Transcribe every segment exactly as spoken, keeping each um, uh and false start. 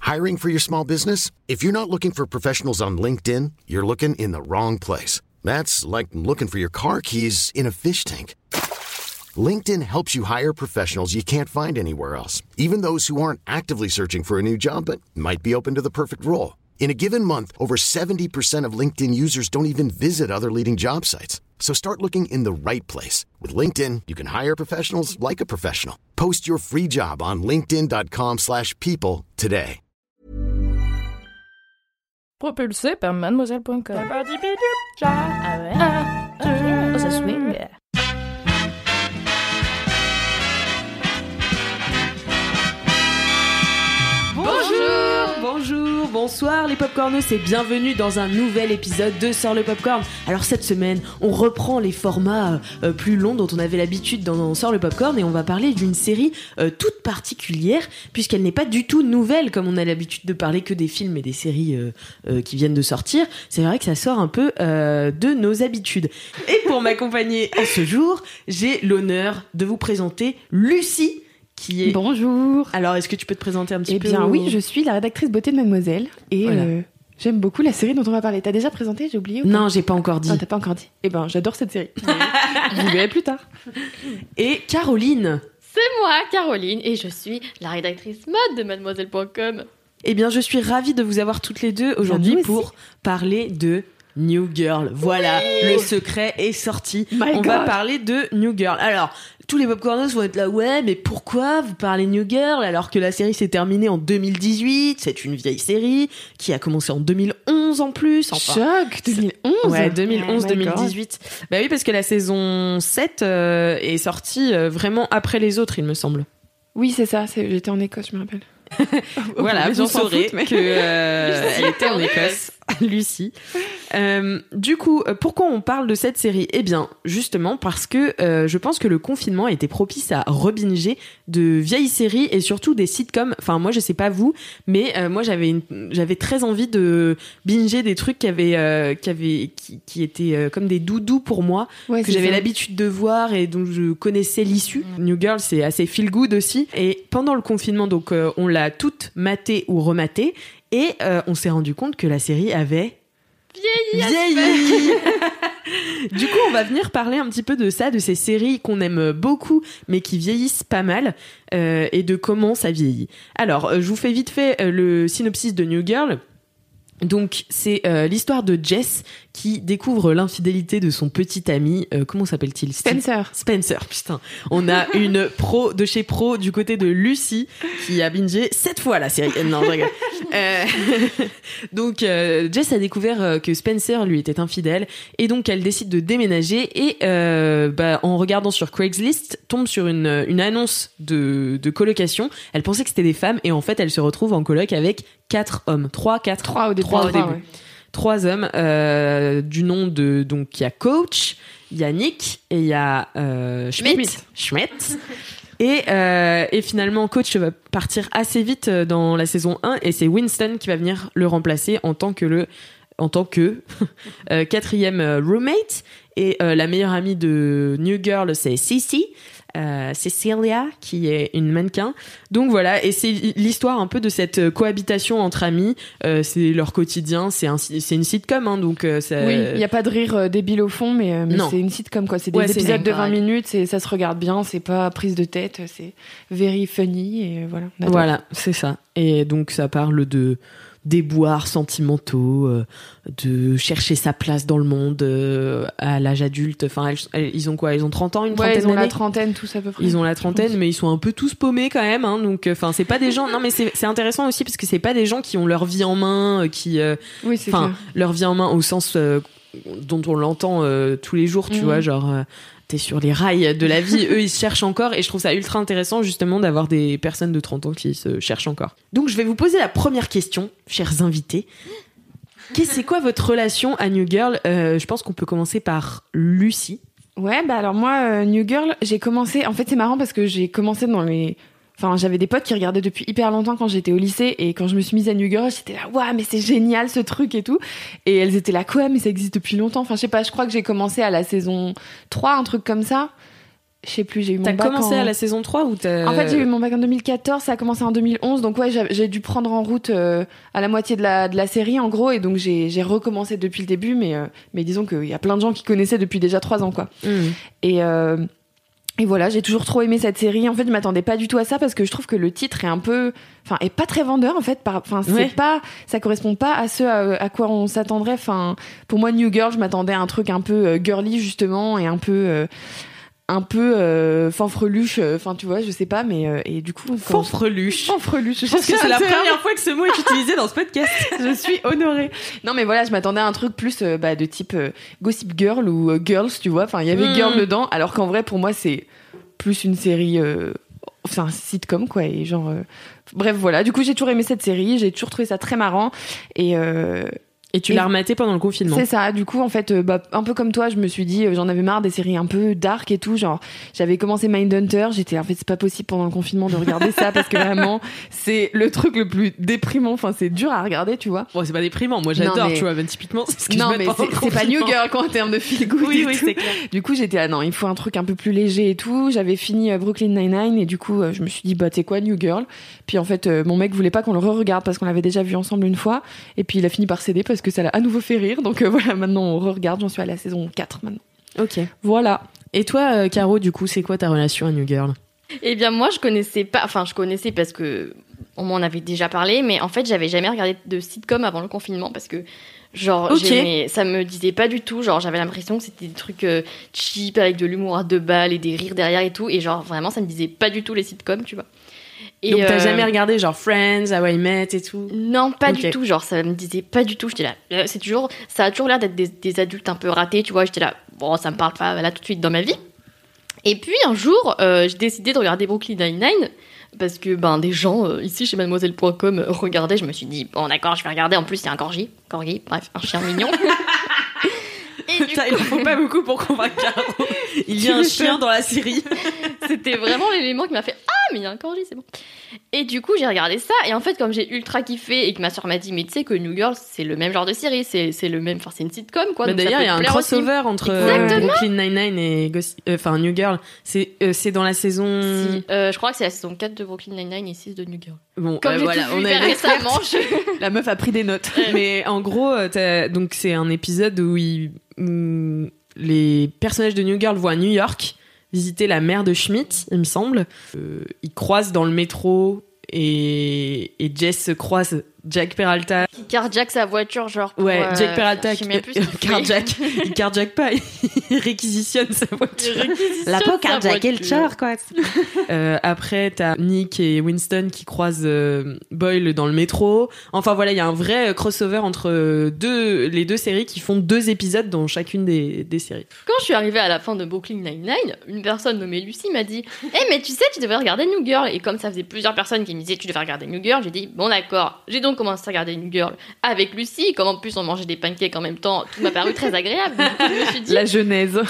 Hiring for your small business? If you're not looking for professionals on LinkedIn, you're looking in the wrong place. That's like looking for your car keys in a fish tank. LinkedIn helps you hire professionals you can't find anywhere else, even those who aren't actively searching for a new job but might be open to the perfect role. In a given month, over seventy percent of LinkedIn users don't even visit other leading job sites. So start looking in the right place. With LinkedIn, you can hire professionals like a professional. Post your free job on linkedin dot com slash people today. Propulsé par mademoiselle point com. Ah ouais. Oh, ça swing. Bonjour, bonsoir les popcornos et bienvenue dans un nouvel épisode de Sort le Popcorn. Alors cette semaine, on reprend les formats euh, plus longs dont on avait l'habitude dans, dans Sort le Popcorn et on va parler d'une série euh, toute particulière puisqu'elle n'est pas du tout nouvelle comme on a l'habitude de parler que des films et des séries euh, euh, qui viennent de sortir. C'est vrai que ça sort un peu euh, de nos habitudes. Et pour m'accompagner en ce jour, j'ai l'honneur de vous présenter Lucie. Qui est... Bonjour. Alors, est-ce que tu peux te présenter un petit eh peu ? Eh bien, oui, je suis la rédactrice beauté de Mademoiselle et voilà. euh, j'aime beaucoup la série dont on va parler. T'as déjà présenté ? J'ai oublié ou pas ? Non, j'ai pas encore dit. Ah, t'as pas encore dit. Eh ben, j'adore cette série. Je vous verrai plus tard. Et Caroline. C'est moi, Caroline, et je suis la rédactrice mode de mademoiselle point com. Eh bien, je suis ravie de vous avoir toutes les deux aujourd'hui pour parler de New Girl. Voilà, oui, le secret est sorti. My on God. va parler de New Girl. Alors, tous les popcorners vont être là, ouais, mais pourquoi vous parlez New Girl alors que la série s'est terminée en deux mille dix-huit ? C'est une vieille série qui a commencé en deux mille onze en plus. Enfin, choc, deux mille onze. Ouais, deux mille onze oh deux mille dix-huit. Bah oui, parce que la saison sept euh, est sortie euh, vraiment après les autres, il me semble. Oui, c'est ça. C'est... J'étais en Écosse, je me rappelle. Voilà, les vous gens s'en saurez foutent, mais... que euh, elle était en Écosse, Lucie. Euh, du coup, pourquoi on parle de cette série ? Eh bien, justement parce que euh, je pense que le confinement a été propice à rebinger de vieilles séries et surtout des sitcoms. Enfin, moi, je sais pas vous, mais euh, moi, j'avais une, j'avais très envie de binger des trucs qui avaient, euh, qui avaient, qui, qui étaient euh, comme des doudous pour moi, ouais, que j'avais ça. l'habitude de voir et dont je connaissais l'issue. Mmh. New Girl, c'est assez feel good aussi. Et pendant le confinement, donc, euh, on l'a toute matée ou rematée et euh, on s'est rendu compte que la série avait Vieilli, vieilli. Du coup, on va venir parler un petit peu de ça, de ces séries qu'on aime beaucoup, mais qui vieillissent pas mal, euh, et de comment ça vieillit. Alors, euh, je vous fais vite fait euh, le synopsis de New Girl. Donc, c'est euh, l'histoire de Jess qui découvre l'infidélité de son petit ami. Euh, comment s'appelle-t-il ? Spencer. Spencer, putain. On a une pro de chez pro du côté de Lucie qui a bingé sept fois la série. Non, je rigole. Euh, donc, euh, Jess a découvert que Spencer lui était infidèle et donc elle décide de déménager et euh, bah, en regardant sur Craigslist, tombe sur une, une annonce de, de colocation. Elle pensait que c'était des femmes et en fait, elle se retrouve en coloc avec quatre hommes. Trois, quatre. Trois au début. Trois au trois, début. Ouais. Trois hommes euh, du nom de... Donc, il y a Coach, il y a Nick et il y a euh, Schmidt. Schmidt. Et, euh, et finalement, Coach va partir assez vite dans la saison un et c'est Winston qui va venir le remplacer en tant que le... en tant que euh, quatrième roommate. Et euh, la meilleure amie de New Girl, c'est Cece. Euh, Cecilia, qui est une mannequin. Donc voilà, et c'est l'histoire un peu de cette cohabitation entre amis. Euh, c'est leur quotidien, c'est, un, c'est une sitcom, hein, donc euh, ça... Oui, il n'y a pas de rire euh, débile au fond, mais, euh, mais c'est une sitcom, quoi. C'est des ouais, épisodes c'est de vingt minutes, c'est, ça se regarde bien, c'est pas prise de tête, c'est very funny, et voilà. Voilà, c'est ça. Et donc ça parle de déboires sentimentaux, euh, de chercher sa place dans le monde euh, à l'âge adulte. Enfin, elles, elles, ils ont quoi ? Ils ont trente ans, une trentaine d'années ? Ouais, ils ont d'années la trentaine, tous à peu près. Ils ont la trentaine, mais ils sont un peu tous paumés quand même. Hein, donc, enfin, c'est pas des gens... Non, mais c'est, c'est intéressant aussi parce que c'est pas des gens qui ont leur vie en main, qui... Euh, oui, c'est Enfin, leur vie en main au sens euh, dont on l'entend euh, tous les jours, tu mmh. vois, genre... Euh, t'es sur les rails de la vie, eux ils se cherchent encore et je trouve ça ultra intéressant justement d'avoir des personnes de trente ans qui se cherchent encore. Donc je vais vous poser la première question, chers invités. Qu'est-ce, c'est quoi votre relation à New Girl ? euh, Je pense qu'on peut commencer par Lucie. Ouais, bah alors moi, euh, New Girl, j'ai commencé... En fait, c'est marrant parce que j'ai commencé dans les... Enfin, j'avais des potes qui regardaient depuis hyper longtemps quand j'étais au lycée et quand je me suis mise à New Girl, j'étais là, waouh, mais c'est génial ce truc et tout. Et elles étaient là, quoi, mais ça existe depuis longtemps. Enfin, je sais pas, je crois que j'ai commencé à la saison trois, un truc comme ça. Je sais plus, j'ai eu mon T'as bac commencé en... à la saison trois ou t'as... En fait, j'ai eu mon bac en deux mille quatorze, ça a commencé en deux mille onze, donc ouais, j'ai, j'ai dû prendre en route euh, à la moitié de la, de la série, en gros, et donc j'ai, j'ai recommencé depuis le début, mais, euh, mais disons qu'il y a plein de gens qui connaissaient depuis déjà trois ans, quoi. Mmh. Et, euh, et voilà, j'ai toujours trop aimé cette série. En fait, je m'attendais pas du tout à ça parce que je trouve que le titre est un peu... Enfin, est pas très vendeur, en fait. Par, enfin, c'est ouais. pas... Ça correspond pas à ce à, à quoi on s'attendrait. Enfin, pour moi, New Girl, je m'attendais à un truc un peu euh, girly, justement, et un peu... Euh, un peu euh, fanfreluche, enfin tu vois, je sais pas, mais euh, et du coup fanfreluche. Fanfreluche. Je pense que c'est la première fois que ce mot est utilisé dans ce podcast. Je suis honorée. Non mais voilà, je m'attendais à un truc plus euh, bah, de type euh, Gossip Girl ou euh, Girls, tu vois. Enfin, il y avait mmh. Girl dedans, alors qu'en vrai pour moi c'est plus une série, euh, enfin un sitcom quoi, et genre. Euh... Bref voilà, du coup j'ai toujours aimé cette série, j'ai toujours trouvé ça très marrant et. Euh... Et tu et l'as rematé pendant le confinement. C'est ça. Du coup, en fait, euh, bah, un peu comme toi, je me suis dit, euh, j'en avais marre des séries un peu dark et tout. Genre, j'avais commencé Mindhunter. J'étais, en fait, c'est pas possible pendant le confinement de regarder ça parce que vraiment, c'est le truc le plus déprimant. Enfin, c'est dur à regarder, tu vois. Bon, c'est pas déprimant. Moi, j'adore, mais... tu vois. Ben, typiquement, c'est ce que non, je mais c'est, c'est pas New Girl, quoi, en termes de feel good. Oui, et oui, tout. c'est clair. Du coup, j'étais, ah non, il faut un truc un peu plus léger et tout. J'avais fini euh, Brooklyn Nine-Nine et du coup, euh, je me suis dit, bah, t'es quoi, New Girl? Puis en fait, euh, mon mec voulait pas qu'on le re-regarde parce qu'on l'avait déjà vu ensemble une fois. Et puis, il a fini par céder parce que ça l'a à nouveau fait rire. Donc euh, voilà, maintenant on re-regarde, j'en suis à la saison quatre maintenant. Ok. Voilà. Et toi, euh, Caro, du coup, c'est quoi ta relation à New Girl? Eh bien, moi, je connaissais pas... Enfin, je connaissais parce que on m'en avait déjà parlé, mais en fait, j'avais jamais regardé de sitcom avant le confinement parce que, genre, okay. j'aimais... ça me disait pas du tout. Genre, j'avais l'impression que c'était des trucs euh, cheap avec de l'humour à deux balles et des rires derrière et tout. Et genre, vraiment, ça me disait pas du tout les sitcoms, tu vois. Et donc, t'as euh... jamais regardé genre Friends, How I Met et tout? Non, pas okay. du tout. Genre, ça me disait pas du tout. J'étais là. C'est toujours, ça a toujours l'air d'être des, des adultes un peu ratés, tu vois. J'étais là. Bon, ça me parle pas là tout de suite dans ma vie. Et puis un jour, euh, j'ai décidé de regarder Brooklyn Nine-Nine parce que ben des gens euh, ici chez mademoiselle point com euh, regardaient. Je me suis dit bon d'accord, je vais regarder. En plus, il y a un corgi, corgi, bref, un chien mignon. Et du coup... Il en faut pas beaucoup pour convaincre Caro. Il y a un chien dans la série. C'était vraiment l'élément qui m'a fait ah mais il y a un corgi, c'est bon. Et du coup j'ai regardé ça et en fait comme j'ai ultra kiffé et que ma soeur m'a dit mais tu sais que New Girl c'est le même genre de série, c'est c'est le même, enfin c'est une sitcom quoi. Mais donc d'ailleurs il y a un crossover aussi. entre euh, Brooklyn Nine-Nine et enfin euh, New Girl. C'est euh, c'est dans la saison. Si, euh, je crois que c'est la saison quatre de Brooklyn Nine-Nine et six de New Girl. Bon comme euh, j'ai voilà, tout vu on a récemment. Je... La meuf a pris des notes. Mais en gros t'as... donc c'est un épisode où, il... où les personnages de New Girl vont à New York visiter la mère de Schmidt, il me semble. Euh, ils croisent dans le métro et, et Jess croise Jack Peralta. Qui carjack sa voiture, genre. Pour, ouais, euh, Jack Peralta qui euh, carjack. Il carjack pas, il réquisitionne sa voiture. Réquisitionne La peau carjacké le char, quoi. euh, après, t'as Nick et Winston qui croisent euh, Boyle dans le métro. Enfin voilà, il y a un vrai crossover entre deux, les deux séries qui font deux épisodes dans chacune des, des séries. Quand je suis arrivée à la fin de Brooklyn Nine-Nine, une personne nommée Lucie m'a dit « Eh, hey, mais tu sais, tu devrais regarder New Girl !» Et comme ça faisait plusieurs personnes qui me disaient « Tu devrais regarder New Girl !» j'ai dit « Bon d'accord, j'ai donc commencé à regarder New Girl avec Lucie, comme en plus on mangeait des pancakes en même temps, tout m'a paru très agréable. Du coup, je me suis dit, la genèse.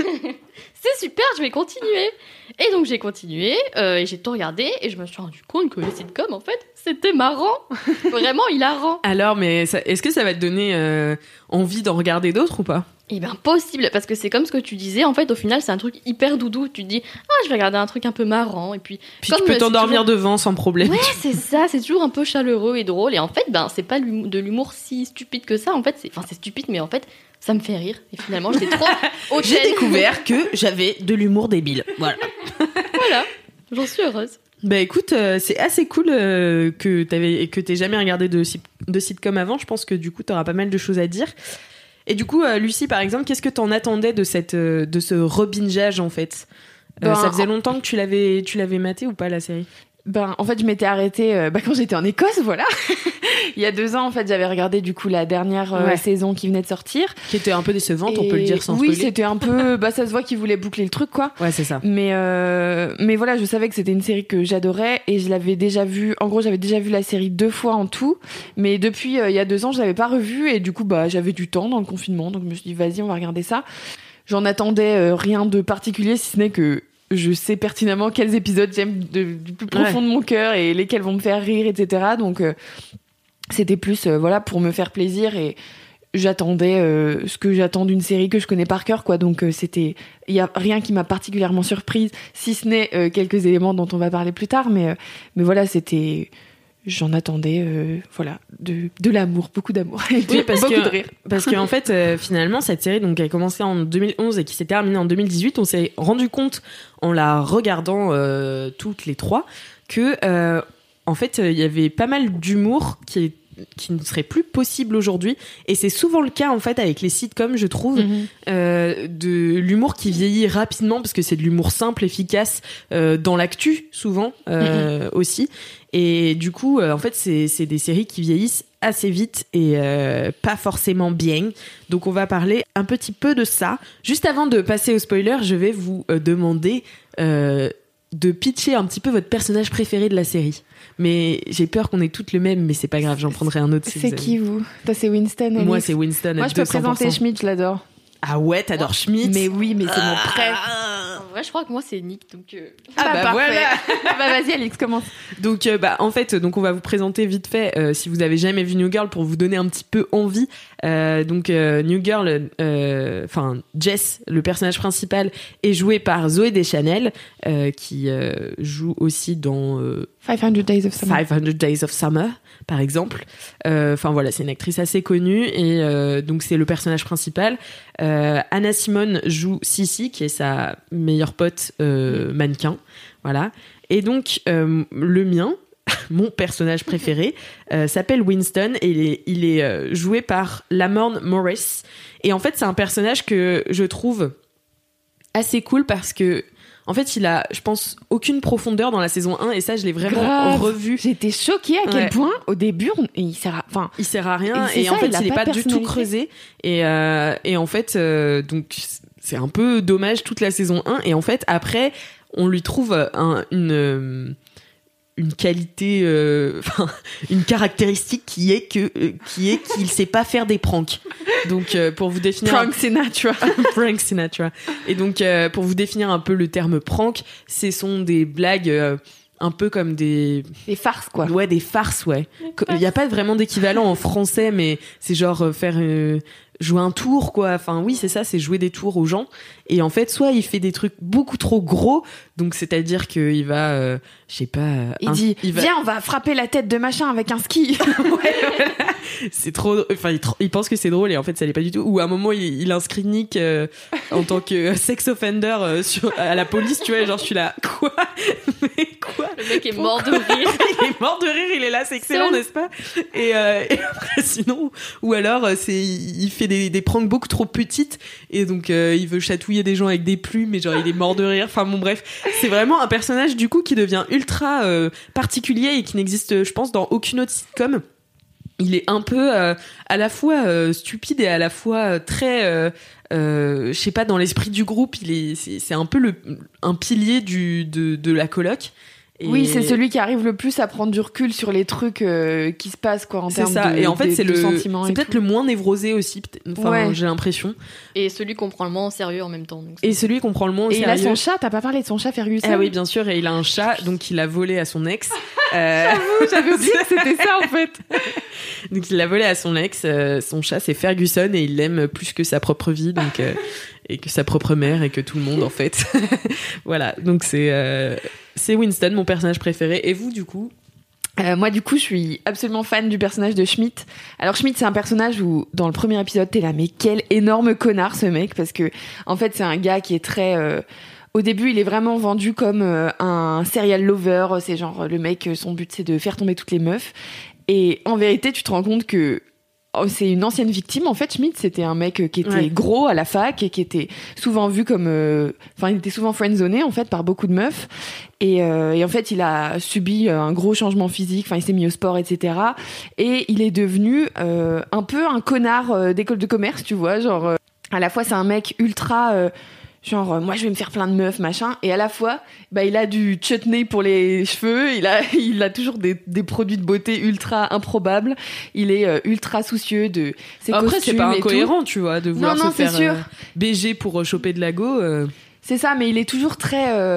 c'est super, je vais continuer. Et donc j'ai continué, euh, et j'ai tout regardé, et je me suis rendu compte que les sitcoms, en fait, c'était marrant, vraiment hilarant. Alors, mais ça, est-ce que ça va te donner euh, envie d'en regarder d'autres ou pas ? Eh bien, possible, parce que c'est comme ce que tu disais, en fait, au final, c'est un truc hyper doudou. Tu te dis, ah, je vais regarder un truc un peu marrant, et puis... Puis comme tu peux t'endormir toujours... devant sans problème. Ouais, c'est ça, c'est toujours un peu chaleureux et drôle, et en fait, ben, c'est pas l'humour, de l'humour si stupide que ça, en fait, c'est... Enfin, c'est stupide, mais en fait, ça me fait rire, et finalement, j'étais trop hautaine. J'ai découvert que j'avais de l'humour débile, voilà. Voilà, j'en suis heureuse. Bah écoute, euh, c'est assez cool euh, que t'avais que t'aies jamais regardé de, de sitcom avant. Je pense que du coup t'auras pas mal de choses à dire. Et du coup, euh, Lucie, par exemple, qu'est-ce que t'en attendais de cette euh, de ce rebingeage en fait euh, ben, Ça faisait longtemps que tu l'avais tu l'avais maté ou pas la série? Ben, en fait, je m'étais arrêtée euh, bah, quand j'étais en Écosse, voilà. Il y a deux ans, en fait, j'avais regardé du coup la dernière euh, ouais. saison qui venait de sortir. Qui était un peu décevante, et... on peut le dire sans oui, spoiler. Oui, c'était un peu... Bah, ça se voit qu'ils voulaient boucler le truc, quoi. Ouais, c'est ça. Mais, euh... mais voilà, je savais que c'était une série que j'adorais et je l'avais déjà vue... En gros, j'avais déjà vu la série deux fois en tout. Mais depuis, euh, il y a deux ans, je l'avais pas revue et du coup, bah, j'avais du temps dans le confinement. Donc, je me suis dit, vas-y, on va regarder ça. J'en attendais euh, rien de particulier, si ce n'est que... je sais pertinemment quels épisodes j'aime de, du plus profond ouais. de mon cœur et lesquels vont me faire rire, et cetera. Donc, euh, c'était plus, euh, voilà, pour me faire plaisir et j'attendais euh, ce que j'attends d'une série que je connais par cœur, quoi. Donc euh, c'était, il y a rien qui m'a particulièrement surprise, si ce n'est euh, quelques éléments dont on va parler plus tard, mais euh, mais voilà, c'était, j'en attendais, euh, voilà, de de l'amour, beaucoup d'amour, et Oui, parce beaucoup que de rire. parce qu'en fait, euh, finalement, cette série, donc, qui a commencé en deux mille onze et qui s'est terminée en deux mille dix-huit, on s'est rendu compte en la regardant euh, toutes les trois que euh, en fait, il y avait pas mal d'humour qui est qui ne serait plus possible aujourd'hui, et c'est souvent le cas en fait avec les sitcoms, je trouve, mm-hmm. euh, de l'humour qui vieillit rapidement parce que c'est de l'humour simple, efficace, euh, dans l'actu souvent euh, mm-hmm. aussi, et du coup euh, en fait c'est, c'est des séries qui vieillissent assez vite et euh, pas forcément bien, donc on va parler un petit peu de ça. Juste avant de passer au spoiler, je vais vous euh, demander euh, de pitcher un petit peu votre personnage préféré de la série. Mais j'ai peur qu'on ait toutes le même, mais c'est pas grave, j'en prendrai un autre. Si c'est vous qui, vous? Toi, c'est Winston, Alice. Moi, c'est Winston. Moi, je peux deux cents pour cent. présenter Schmidt, je l'adore. Ah ouais, t'adores Schmidt? Mais oui, mais c'est mon préf. En vrai, je crois que moi, c'est Nick, donc... Euh... Ah bah, bah voilà. Bah vas-y, Alix, commence. Donc, euh, bah, en fait, donc on va vous présenter vite fait, euh, si vous avez jamais vu New Girl, pour vous donner un petit peu envie. Euh, donc, euh, New Girl, enfin, euh, Jess, le personnage principal, est joué par Zooey Deschanel, euh, qui euh, joue aussi dans... Euh, five hundred Days of Summer. five hundred Days of Summer, par exemple. Enfin euh, voilà, c'est une actrice assez connue, et euh, donc c'est le personnage principal. Euh, Anna Simone joue Sissi, qui est sa meilleure pote euh, mannequin. Voilà. Et donc, euh, le mien, mon personnage préféré, euh, s'appelle Winston, et il est, il est euh, joué par Lamorne Morris. Et en fait, c'est un personnage que je trouve assez cool parce que en fait, il a, je pense, aucune profondeur dans la saison un, et ça, je l'ai vraiment Grave. revu. J'étais choquée à quel ouais. point, au début, on, il sert à, enfin, il sert à rien, et, et ça, en fait, il, il est pas, pas du tout creusé, et euh, et en fait, euh, donc c'est un peu dommage toute la saison un, et en fait, après, on lui trouve un, une une qualité, enfin, euh, une caractéristique qui est que euh, qui est qu'il sait pas faire des pranks. Donc euh, pour vous définir Prank Sinatra. Prank Sinatra. Et donc euh, pour vous définir un peu le terme prank, ce sont des blagues euh, un peu comme des des farces, quoi. Ouais, des farces, ouais. Il y a pas vraiment d'équivalent en français, mais c'est genre euh, faire euh, jouer un tour, quoi. Enfin oui, c'est ça, c'est jouer des tours aux gens. Et en fait, soit il fait des trucs beaucoup trop gros, donc c'est-à-dire qu'il va, euh, je sais pas, euh, il un, dit, il va... viens, on va frapper la tête de machin avec un ski. Ouais, voilà. C'est trop, enfin, il, il pense que c'est drôle, et en fait, ça l'est pas du tout. Ou à un moment, il, il inscrit Nick euh, en tant que sex offender euh, sur, à la police, tu vois, genre je suis là, quoi? Mais quoi? Le mec est mort de rire. Il est mort de rire, il est là, c'est excellent, Seul. N'est-ce pas? Et, euh, et après, sinon, ou alors, c'est, il fait des, des pranks beaucoup trop petites, et donc euh, il veut chatouiller des gens avec des plumes, mais genre il est mort de rire. Enfin bon, bref, c'est vraiment un personnage du coup qui devient ultra euh, particulier et qui n'existe, je pense, dans aucune autre sitcom. Il est un peu euh, à la fois euh, stupide et à la fois euh, très, euh, euh, je sais pas, dans l'esprit du groupe. Il est, c'est, c'est un peu le, un pilier du, de, de la coloc. Et... Oui, c'est celui qui arrive le plus à prendre du recul sur les trucs euh, qui se passent, quoi, en c'est termes ça. de, et en fait, de, c'est de le, sentiments. c'est peut-être tout. le moins névrosé aussi. Enfin, ouais. j'ai l'impression. Et celui qu'on prend le moins en sérieux en même temps. Donc et celui qu'on prend le moins au et sérieux. Et il a son chat. T'as pas parlé de son chat Ferguson? Ah oui, bien sûr. Et il a un chat, donc il a volé à son ex. Euh... J'avoue, j'avais oublié que c'était ça en fait. Donc il l'a volé à son ex. Euh, son chat, c'est Ferguson, et il l'aime plus que sa propre vie, donc euh, et que sa propre mère, et que tout le monde en fait. Voilà. Donc c'est euh, c'est Winston, mon personnage préféré. Et vous, du coup? Euh, moi, du coup, je suis absolument fan du personnage de Schmidt. Alors, Schmidt, c'est un personnage où, dans le premier épisode, t'es là, mais quel énorme connard, ce mec, parce que, en fait, c'est un gars qui est très... Euh... Au début, il est vraiment vendu comme euh, un serial lover. C'est genre, le mec, son but, c'est de faire tomber toutes les meufs. Et en vérité, tu te rends compte que oh, c'est une ancienne victime. En fait, Schmidt, c'était un mec qui était ouais. gros à la fac et qui était souvent vu comme... Enfin, euh, il était souvent friendzoné, en fait, par beaucoup de meufs. Et, euh, et en fait, il a subi un gros changement physique. Enfin, il s'est mis au sport, et cetera. Et il est devenu euh, un peu un connard euh, d'école de commerce, tu vois. Genre, euh, à la fois, c'est un mec ultra... Euh, genre, euh, moi, je vais me faire plein de meufs, machin. Et à la fois, bah, il a du chutney pour les cheveux. Il a, il a toujours des, des produits de beauté ultra improbables. Il est euh, ultra soucieux de ses Après, costumes. Après, c'est pas incohérent, tout. tu vois, de vouloir non, non, se faire sûr. Euh, B G pour choper de la go. Euh. C'est ça, mais il est toujours très... Euh,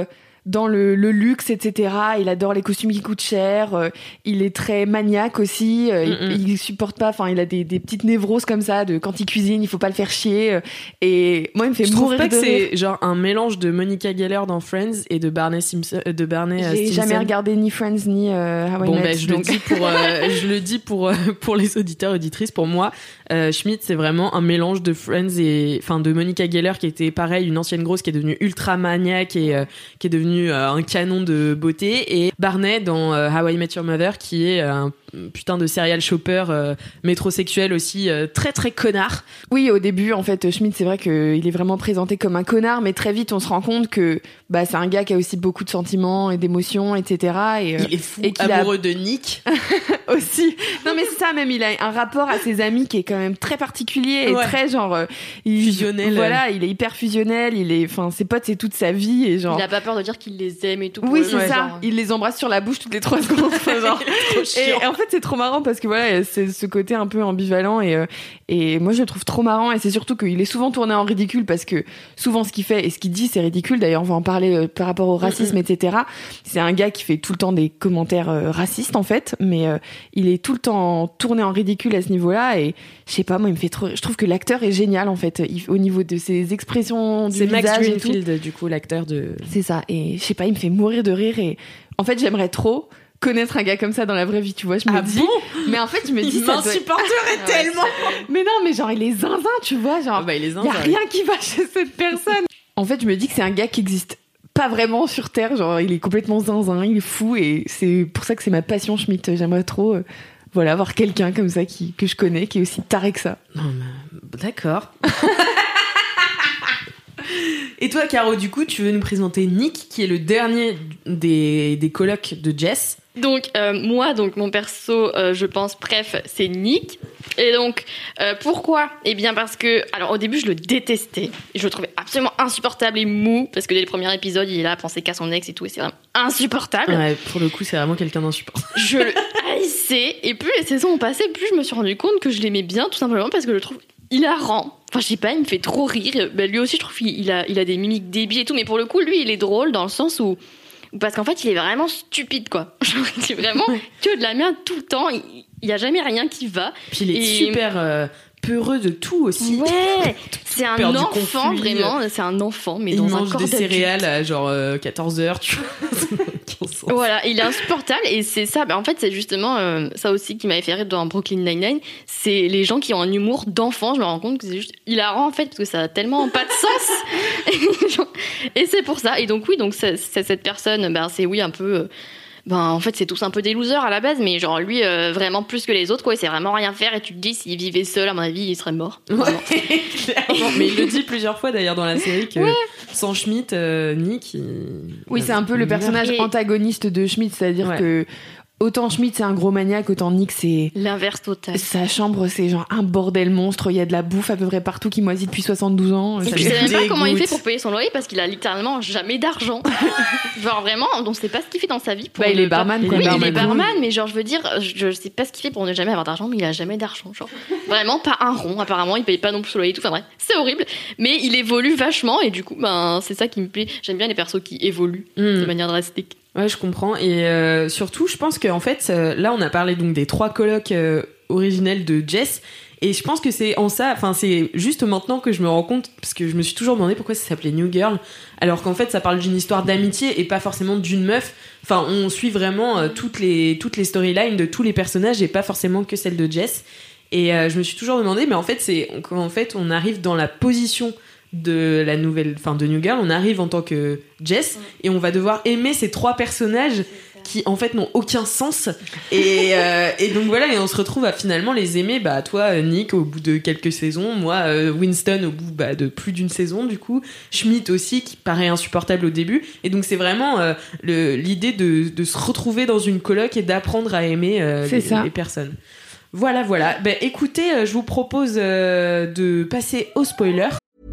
dans le, le luxe, et cetera. Il adore les costumes qui coûtent cher. Euh, il est très maniaque aussi. Euh, il, il supporte pas. Enfin, il a des, des petites névroses comme ça. De quand il cuisine, il faut pas le faire chier. Euh, et moi, il me fait je mourir trouve pas de que rire. c'est genre un mélange de Monica Geller dans Friends et de Barney Simpson, euh, de Barney euh, J'ai Stinson. jamais regardé ni Friends ni euh, How I Bon, Met. ben, je donc... le dis pour, euh, je le dis pour, euh, pour les auditeurs et auditrices. Pour moi, euh, Schmidt, c'est vraiment un mélange de Friends et, enfin, de Monica Geller qui était pareil, une ancienne grosse qui est devenue ultra maniaque et euh, qui est devenue euh, un canon de beauté, et Barney dans euh, How I Met Your Mother qui est euh, un putain de serial shopper euh, métrosexuel aussi, euh, très très connard. Oui, au début, en fait, Schmidt, c'est vrai qu'il est vraiment présenté comme un connard, mais très vite, on se rend compte que bah, c'est un gars qui a aussi beaucoup de sentiments et d'émotions, et cetera. Et, euh, Il est fou, et qu'il amoureux a... de Nick. aussi. Non, mais c'est ça, même, il a un rapport à ses amis qui est quand même très particulier et Ouais. très genre... euh, il, Fusionnel. Voilà, il est hyper fusionnel, il est... Enfin, ses potes, c'est toute sa vie et genre... Il a pas peur de dire qu'il les aime et tout. pour Oui, eux, c'est ouais, ça. genre. Il les embrasse sur la bouche toutes les trois secondes. Enfin, genre. et, et en fait, c'est trop marrant parce que voilà, c'est ce côté un peu ambivalent et euh, et moi je le trouve trop marrant, et c'est surtout qu'il est souvent tourné en ridicule parce que souvent ce qu'il fait et ce qu'il dit c'est ridicule. D'ailleurs, on va en parler euh, par rapport au racisme, mm-hmm. et cetera. C'est un gars qui fait tout le temps des commentaires euh, racistes en fait, mais euh, il est tout le temps tourné en ridicule à ce niveau-là, et je sais pas, moi il me fait trop. Je trouve que l'acteur est génial en fait, il, au niveau de ses expressions du C'est visage. Max et tout. Greenfield, du coup, l'acteur de. C'est ça. Et je sais pas, il me fait mourir de rire. Et en fait, j'aimerais trop connaître un gars comme ça dans la vraie vie, tu vois. Je me Ah dis. bon Mais en fait, je me dis. Il ça doit- m'insupporterait tellement. Mais non, mais genre, il est zinzin, tu vois. Genre, Ah bah, il est y a zinzin, rien qui va chez cette personne. En fait, je me dis que c'est un gars qui existe pas vraiment sur Terre. Genre, il est complètement zinzin, il est fou. Et c'est pour ça que c'est ma passion, Schmidt. J'aimerais trop. Euh, voilà, avoir quelqu'un comme ça qui, que je connais, qui est aussi taré que ça. Non, mais... D'accord. Et toi, Caro, du coup, tu veux nous présenter Nick, qui est le dernier des, des colocs de Jess. Donc euh, moi, donc mon perso, euh, je pense, bref, c'est Nick. Et donc euh, pourquoi ? Eh bien parce que, alors au début je le détestais, je le trouvais absolument insupportable et mou, parce que dès le premier épisode il est là à penser qu'à son ex et tout, et c'est vraiment insupportable. Ouais, pour le coup, c'est vraiment quelqu'un d'insupportable. Je le haïssais, et plus les saisons ont passé, plus je me suis rendu compte que je l'aimais bien, tout simplement parce que je le trouve hilarant. Enfin, je sais pas, il me fait trop rire. Ben, lui aussi, je trouve qu'il a, il a des mimiques débiles et tout, mais pour le coup, lui, il est drôle dans le sens où. Parce qu'en fait, il est vraiment stupide, quoi. Genre, il est vraiment que de la merde tout le temps. Il n'y a jamais rien qui va. Puis il est Et- super euh, peureux de tout aussi. Ouais, c'est un Peur du enfant, conflit. vraiment. C'est un enfant, mais Il dans un mange corps des d'adulte. céréales à genre euh, quatorze heures, tu vois. Ça n'a aucun sens. Voilà, il est insupportable, et c'est ça. Ben, en fait, c'est justement euh, ça aussi qui m'avait fait rire dans Brooklyn Nine-Nine. C'est les gens qui ont un humour d'enfant. Je me rends compte que c'est juste hilarant en fait, parce que ça a tellement pas de sens. Genre, et c'est pour ça. Et donc oui, donc c'est, c'est cette personne, ben c'est oui un peu. euh, Ben en fait c'est tous un peu des losers à la base, mais genre lui euh, vraiment plus que les autres, quoi. Il sait vraiment rien faire, et tu te dis s'il vivait seul, à mon avis, il serait mort. Vraiment. Ouais, clairement. Mais il le dit plusieurs fois d'ailleurs dans la série que sans Schmidt, euh, Nick. Il... Oui, c'est un peu le personnage Et- antagoniste de Schmidt, c'est-à-dire Ouais. que autant Schmidt c'est un gros maniaque, autant Nick c'est L'inverse total. sa chambre, c'est genre un bordel monstre. Il y a de la bouffe à peu près partout qui moisit depuis soixante-douze ans. Et Ça puis me je sais même pas dégoûte. comment il fait pour payer son loyer, parce qu'il a littéralement jamais d'argent. Genre vraiment, on sait pas ce qu'il fait dans sa vie. Pour Bah, il ne est pas- barman, Oui, quoi. il est Barman. barman, mais genre je veux dire, je, je sais pas ce qu'il fait pour ne jamais avoir d'argent, mais il a jamais d'argent. Genre vraiment pas un rond. Apparemment, il paye pas non plus son loyer et tout. Enfin bref, c'est horrible. Mais il évolue vachement, et du coup, ben c'est ça qui me plaît. J'aime bien les persos qui évoluent Mm. de manière drastique. Ouais, je comprends. Et euh, surtout, je pense qu'en fait, euh, là, on a parlé donc des trois colocs euh, originels de Jess. Et je pense que c'est en ça, enfin, c'est juste maintenant que je me rends compte, parce que je me suis toujours demandé pourquoi ça s'appelait New Girl, alors qu'en fait, ça parle d'une histoire d'amitié et pas forcément d'une meuf. Enfin, on suit vraiment euh, toutes les, toutes les storylines de tous les personnages et pas forcément que celle de Jess. Et euh, je me suis toujours demandé, mais en fait, c'est, en fait, on arrive dans la position de la nouvelle, enfin de New Girl, on arrive en tant que Jess et on va devoir aimer ces trois personnages qui en fait n'ont aucun sens, et, euh, et donc voilà, et on se retrouve à finalement les aimer. Bah toi Nick au bout de quelques saisons, moi euh, Winston au bout bah, de plus d'une saison, du coup Schmidt aussi qui paraît insupportable au début, et donc c'est vraiment euh, le, l'idée de, de se retrouver dans une coloc et d'apprendre à aimer euh, C'est les, ça. les personnes. Voilà, voilà. Ben, écoutez, euh, je vous propose euh, de passer au spoiler.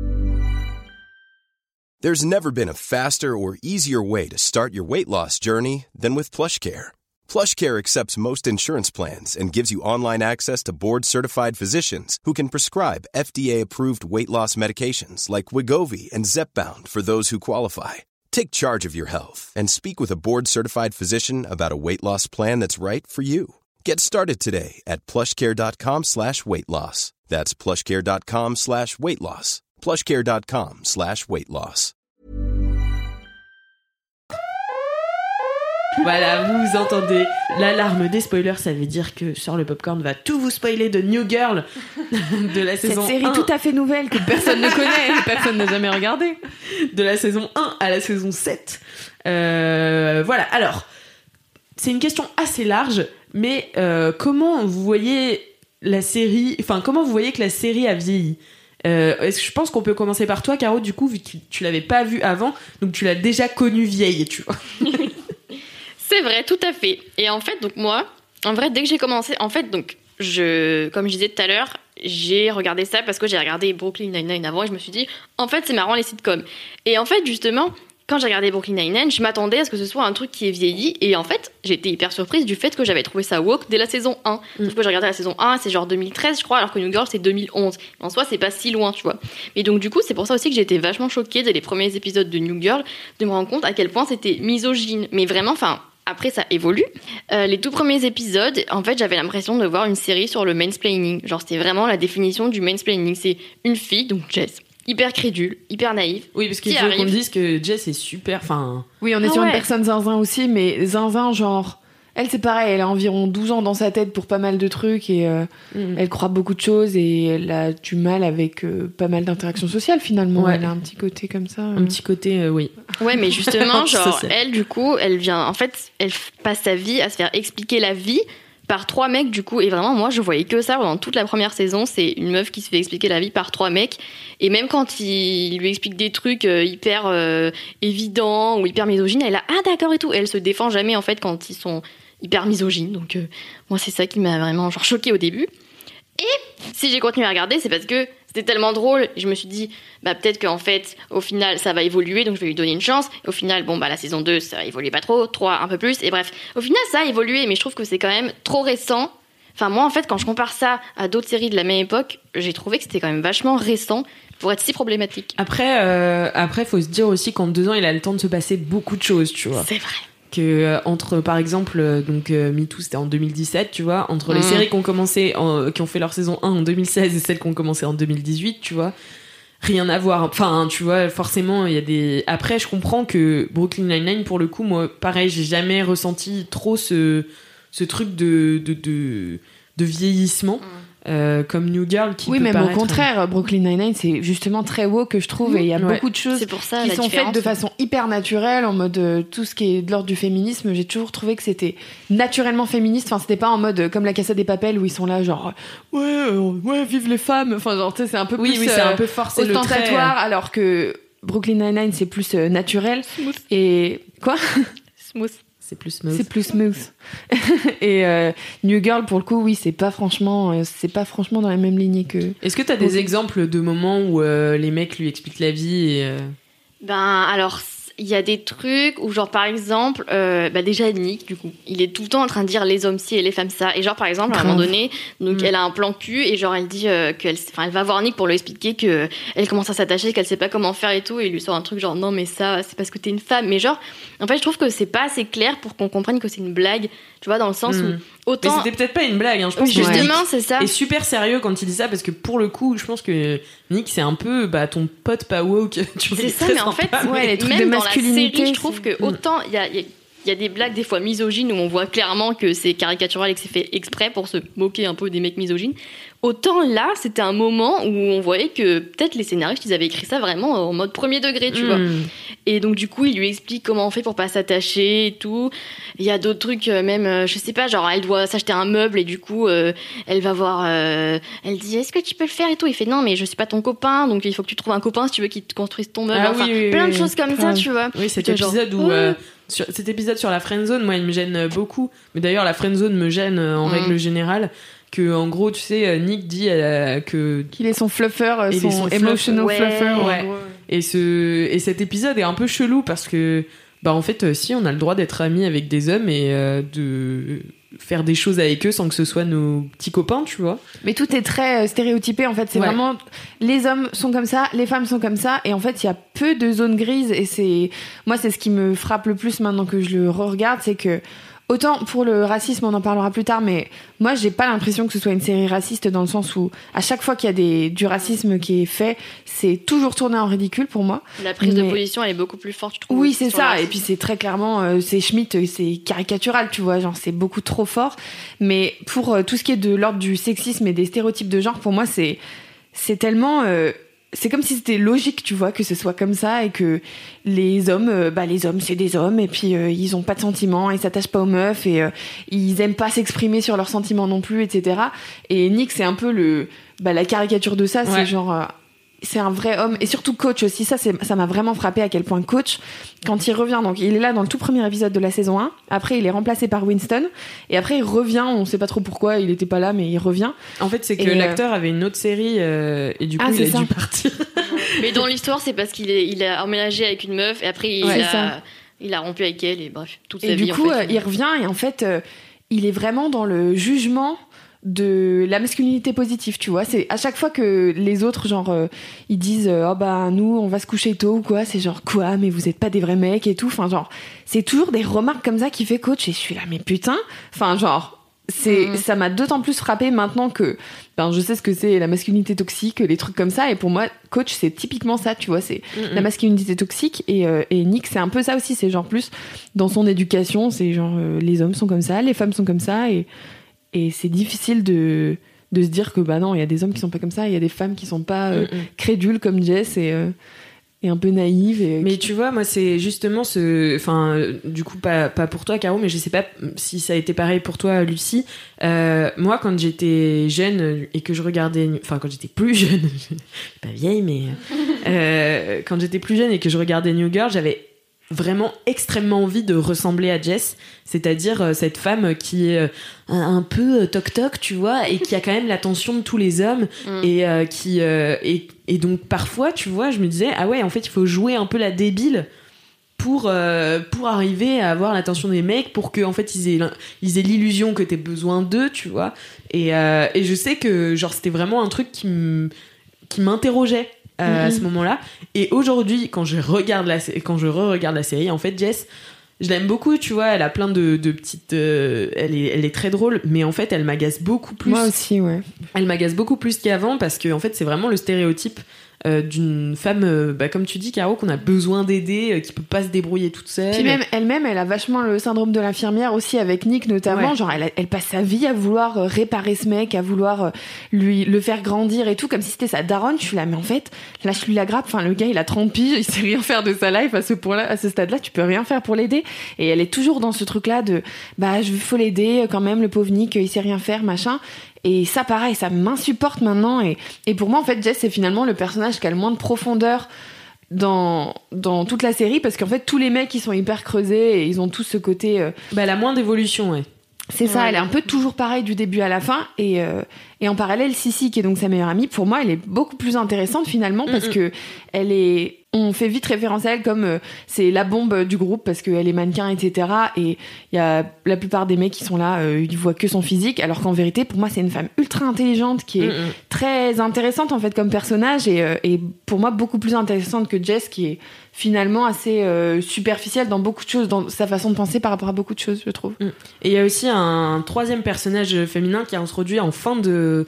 There's never been a faster or easier way to start your weight loss journey than with PlushCare. PlushCare accepts most insurance plans and gives you online access to board-certified physicians who can prescribe F D A-approved weight loss medications like Wegovy and Zepbound for those who qualify. Take charge of your health and speak with a board-certified physician about a weight loss plan that's right for you. Get started today at plushcare.com slash weight loss. That's plushcare.com slash weight loss. plushcare.com slash weight loss. Voilà, vous entendez l'alarme des spoilers, ça veut dire que sur le popcorn va tout vous spoiler de New Girl de la saison un. Cette série tout à fait nouvelle que personne ne connaît, que personne n'a jamais regardée. De la saison un à la saison sept. Euh, voilà, alors, c'est une question assez large, mais euh, comment vous voyez la série, enfin, comment vous voyez que la série a vieilli ? Euh, est-ce que je pense qu'on peut commencer par toi, Caro, du coup, vu que tu, tu l'avais pas vue avant, donc tu l'as déjà connue vieille, tu vois. C'est vrai, tout à fait. Et en fait, donc moi, en vrai, dès que j'ai commencé, en fait, donc, je, comme je disais tout à l'heure, j'ai regardé ça parce que j'ai regardé Brooklyn Nine-Nine avant et je me suis dit, en fait, c'est marrant les sitcoms. Et en fait, justement, quand j'ai regardé Brooklyn Nine-Nine, je m'attendais à ce que ce soit un truc qui est vieilli. Et en fait, j'ai été hyper surprise du fait que j'avais trouvé ça woke dès la saison un. Mm. Sauf que j'ai regardé la saison un, c'est genre deux mille treize, je crois, alors que New Girl, c'est deux mille onze. En soi, c'est pas si loin, tu vois. Et donc, du coup, c'est pour ça aussi que j'ai été vachement choquée dès les premiers épisodes de New Girl de me rendre compte à quel point c'était misogyne. Mais vraiment, enfin... Après, ça évolue. Euh, les tout premiers épisodes, en fait, j'avais l'impression de voir une série sur le mansplaining. Genre, c'était vraiment la définition du mansplaining. C'est une fille, donc Jess, hyper crédule, hyper naïve. Oui, parce qu'il faut arrive... qu'on dise que Jess est super... Enfin... Oui, on est ah sur ouais. une personne zinzin aussi, mais zinzin, genre... Elle, c'est pareil, elle a environ douze ans dans sa tête pour pas mal de trucs et euh, mmh. elle croit beaucoup de choses et elle a du mal avec euh, pas mal d'interactions sociales, finalement. Ouais. Elle a un petit côté comme ça. Euh... Un petit côté, euh, oui. Ouais, mais justement, genre, elle, du coup, elle vient... En fait, elle passe sa vie à se faire expliquer la vie par trois mecs, du coup. Et vraiment, moi, je voyais que ça pendant toute la première saison. C'est une meuf qui se fait expliquer la vie par trois mecs. Et même quand il lui explique des trucs euh, hyper euh, évidents ou hyper misogynes, elle a « Ah, d'accord » et tout. Et elle se défend jamais, en fait, quand ils sont... hyper misogyne, donc euh, moi c'est ça qui m'a vraiment genre choquée au début. Et si j'ai continué à regarder, c'est parce que c'était tellement drôle, et je me suis dit bah peut-être qu'en fait au final ça va évoluer, donc je vais lui donner une chance. Et au final bon bah la saison deux ça évoluait pas trop, trois un peu plus, et bref au final ça a évolué, mais je trouve que c'est quand même trop récent. Enfin moi en fait quand je compare ça à d'autres séries de la même époque, j'ai trouvé que c'était quand même vachement récent pour être si problématique. Après euh, après faut se dire aussi qu'en deux ans il a le temps de se passer beaucoup de choses, tu vois. C'est vrai. Que euh, entre par exemple euh, donc euh, MeToo c'était en deux mille dix-sept, tu vois, entre mmh. les séries qui ont commencé en, qui ont fait leur saison un en deux mille seize et celles qui ont commencé en deux mille dix-huit, tu vois, rien à voir. Enfin, tu vois, forcément il y a des... Après je comprends que Brooklyn Nine-Nine, pour le coup, moi pareil, j'ai jamais ressenti trop ce ce truc de de de, de vieillissement. Mmh. Euh, comme New Girl qui oui peut même paraître... au contraire Brooklyn Nine-Nine c'est justement très woke que je trouve, et il y a ouais. beaucoup de choses c'est pour ça, qui la sont faites de façon hyper naturelle, en mode euh, tout ce qui est de l'ordre du féminisme. J'ai toujours trouvé que c'était naturellement féministe, enfin c'était pas en mode euh, comme la Casa des Papel où ils sont là genre ouais euh, ouais vive les femmes, enfin genre tu sais c'est un peu oui, plus oui, c'est un peu forcé ostentatoire, alors que Brooklyn Nine-Nine c'est plus euh, naturel. Smooth. Et quoi smooth c'est plus smooth. C'est plus smooth. Et euh, New Girl, pour le coup, oui, c'est pas franchement, euh, c'est pas franchement dans la même lignée que. Est-ce que t'as des exemples de moments où euh, les mecs lui expliquent la vie et euh... Ben alors, il y a des trucs où genre par exemple, euh, bah déjà Nick, du coup, il est tout le temps en train de dire les hommes ci et les femmes ça. Et genre par exemple, à un moment donné, donc mmh. elle a un plan cul et genre elle dit euh, qu'elle, enfin elle va voir Nick pour lui expliquer que elle commence à s'attacher, qu'elle sait pas comment faire et tout, et il lui sort un truc genre non mais ça c'est parce que t'es une femme. Mais genre, en fait je trouve que c'est pas assez clair pour qu'on comprenne que c'est une blague. Tu vois, dans le sens mmh. où autant. Mais c'était peut-être pas une blague, hein. Je pense oui, justement, que Nick c'est ça. est super sérieux quand il dit ça, parce que pour le coup, je pense que Nick, c'est un peu bah, ton pote pas woke. Tu vois, c'est ça, mais en fait, ouais, les trucs même de masculinité, dans la série, je trouve que autant il y a, y a il y a des blagues des fois misogynes où on voit clairement que c'est caricatural et que c'est fait exprès pour se moquer un peu des mecs misogynes. Autant là, c'était un moment où on voyait que peut-être les scénaristes, ils avaient écrit ça vraiment en mode premier degré, tu mmh. vois. Et donc du coup, il lui explique comment on fait pour pas s'attacher et tout. Il y a d'autres trucs, même, je sais pas, genre elle doit s'acheter un meuble et du coup, euh, elle va voir, euh, elle dit est-ce que tu peux le faire et tout. Il fait non, mais je suis pas ton copain, donc il faut que tu trouves un copain si tu veux qu'il te construise ton meuble. Ah, enfin, oui, oui, plein oui, de choses comme enfin, ça, tu vois. Oui, cet tu épisode genre, où. oh. Euh, Sur cet épisode sur la friendzone, moi, il me gêne beaucoup. Mais d'ailleurs, la friendzone me gêne en mmh. règle générale. Que, en gros, tu sais, Nick dit euh, que... Qu'il est son fluffer, son, son emotional ouais, fluffer. Ouais. Ouais. Et, ce, et cet épisode est un peu chelou parce que, bah, en fait, si, on a le droit d'être amis avec des hommes et euh, de... faire des choses avec eux sans que ce soit nos petits copains, tu vois. Mais tout est très stéréotypé, en fait. C'est ouais. vraiment, les hommes sont comme ça, les femmes sont comme ça, et en fait, il y a peu de zones grises, et c'est, moi, c'est ce qui me frappe le plus maintenant que je le re-regarde, c'est que, autant pour le racisme, on en parlera plus tard, mais moi, j'ai pas l'impression que ce soit une série raciste dans le sens où, à chaque fois qu'il y a des, du racisme qui est fait, c'est toujours tourné en ridicule pour moi. La prise mais... de position, elle est beaucoup plus forte, je trouve. Oui, c'est ça. Et puis, c'est très clairement, euh, c'est Schmidt, c'est caricatural, tu vois, genre, c'est beaucoup trop fort. Mais pour euh, tout ce qui est de l'ordre du sexisme et des stéréotypes de genre, pour moi, c'est, c'est tellement, euh, c'est comme si c'était logique, tu vois, que ce soit comme ça et que les hommes, euh, bah les hommes c'est des hommes et puis euh, ils ont pas de sentiments, ils s'attachent pas aux meufs et euh, ils aiment pas s'exprimer sur leurs sentiments non plus, et cetera. Et Nick c'est un peu le, bah la caricature de ça, ouais. c'est genre, euh, c'est un vrai homme et surtout Coach aussi. Ça, c'est, ça m'a vraiment frappé à quel point Coach, quand il revient, donc il est là dans le tout premier épisode de la saison un. Après, il est remplacé par Winston et après il revient. On sait pas trop pourquoi. Il était pas là, mais il revient. En fait, c'est que et l'acteur euh... avait une autre série euh, et du coup, ah, il a ça. dû partir. Mais dans l'histoire, c'est parce qu'il est, il a emménagé avec une meuf et après il, ouais, a, il a rompu avec elle et bref, toute sa et vie. Et du coup, en fait, euh, il revient et en fait, euh, il est vraiment dans le jugement de la masculinité positive, tu vois. C'est à chaque fois que les autres, genre, euh, ils disent euh, oh bah nous on va se coucher tôt ou quoi, c'est genre quoi, mais vous êtes pas des vrais mecs et tout. Enfin genre, c'est toujours des remarques comme ça qui fait Coach et je suis là mais putain. Enfin genre. C'est, mmh. ça m'a d'autant plus frappé maintenant que ben, je sais ce que c'est la masculinité toxique, les trucs comme ça, et pour moi Coach c'est typiquement ça, tu vois, c'est mmh. la masculinité toxique et, euh, et Nick c'est un peu ça aussi, c'est genre plus dans son éducation, c'est genre euh, les hommes sont comme ça, les femmes sont comme ça, et, et c'est difficile de, de se dire que bah non, il y a des hommes qui sont pas comme ça, il y a des femmes qui sont pas euh, mmh. crédules comme Jess et... Euh, et un peu naïve. Et... Mais tu vois, moi, c'est justement ce... Enfin, du coup, pas, pas pour toi, Caro, mais je sais pas si ça a été pareil pour toi, Lucie. Euh, moi, quand j'étais jeune et que je regardais... Enfin, quand j'étais plus jeune, pas vieille, mais... Euh, quand j'étais plus jeune et que je regardais New Girl, j'avais vraiment extrêmement envie de ressembler à Jess, c'est-à-dire euh, cette femme qui est euh, un, un peu euh, toc-toc, tu vois, et qui a quand même l'attention de tous les hommes, mm. et euh, qui... Euh, et, et donc, parfois, tu vois, je me disais, ah ouais, en fait, il faut jouer un peu la débile pour, euh, pour arriver à avoir l'attention des mecs, pour qu'en fait, ils aient, ils aient l'illusion que t'aies besoin d'eux, tu vois. Et, euh, et je sais que, genre, c'était vraiment un truc qui, m- qui m'interrogeait. Euh, mm-hmm. à ce moment-là. Et aujourd'hui, quand je regarde la, quand je re-regarde la série, en fait, Jess, je l'aime beaucoup, tu vois. Elle a plein de, de petites, euh, elle est, elle est très drôle, mais en fait, elle m'agace beaucoup plus. Moi aussi, ouais. Elle m'agace beaucoup plus qu'avant parce que, en fait, c'est vraiment le stéréotype euh, d'une femme, euh, bah, comme tu dis, Caro, qu'on a besoin d'aider, euh, qui peut pas se débrouiller toute seule. Puis même elle-même, elle a vachement le syndrome de l'infirmière aussi avec Nick notamment. Ouais. Genre, elle, elle passe sa vie à vouloir euh, réparer ce mec, à vouloir euh, lui le faire grandir et tout, comme si c'était sa daronne. Je suis là, mais en fait, lâche-lui la grappe. Enfin, le gars, il a trente piges, il sait rien faire de sa life à ce point-là, à ce stade-là. Tu peux rien faire pour l'aider. Et elle est toujours dans ce truc-là de, bah, je faut l'aider quand même, le pauvre Nick, il sait rien faire, machin. Et ça, pareil, ça m'insupporte maintenant. Et, et pour moi, en fait, Jess, c'est finalement le personnage qui a le moins de profondeur dans, dans toute la série, parce qu'en fait, tous les mecs, ils sont hyper creusés et ils ont tous ce côté... Euh... Bah, elle a moins d'évolution, ouais. C'est ça, ouais. Elle est un peu toujours pareille du début à la fin. Et, euh, et en parallèle, Sissi, qui est donc sa meilleure amie, pour moi, elle est beaucoup plus intéressante, finalement, parce mm-hmm. que elle est... On fait vite référence à elle comme euh, c'est la bombe du groupe parce qu'elle est mannequin, et cetera. Et il y a la plupart des mecs qui sont là, euh, ils voient que son physique, alors qu'en vérité, pour moi, c'est une femme ultra intelligente qui est mm-hmm. très intéressante en fait comme personnage et, euh, et pour moi beaucoup plus intéressante que Jess, qui est finalement assez euh, superficielle dans beaucoup de choses, dans sa façon de penser par rapport à beaucoup de choses, je trouve. Mm. Et il y a aussi un troisième personnage féminin qui est introduit en fin de...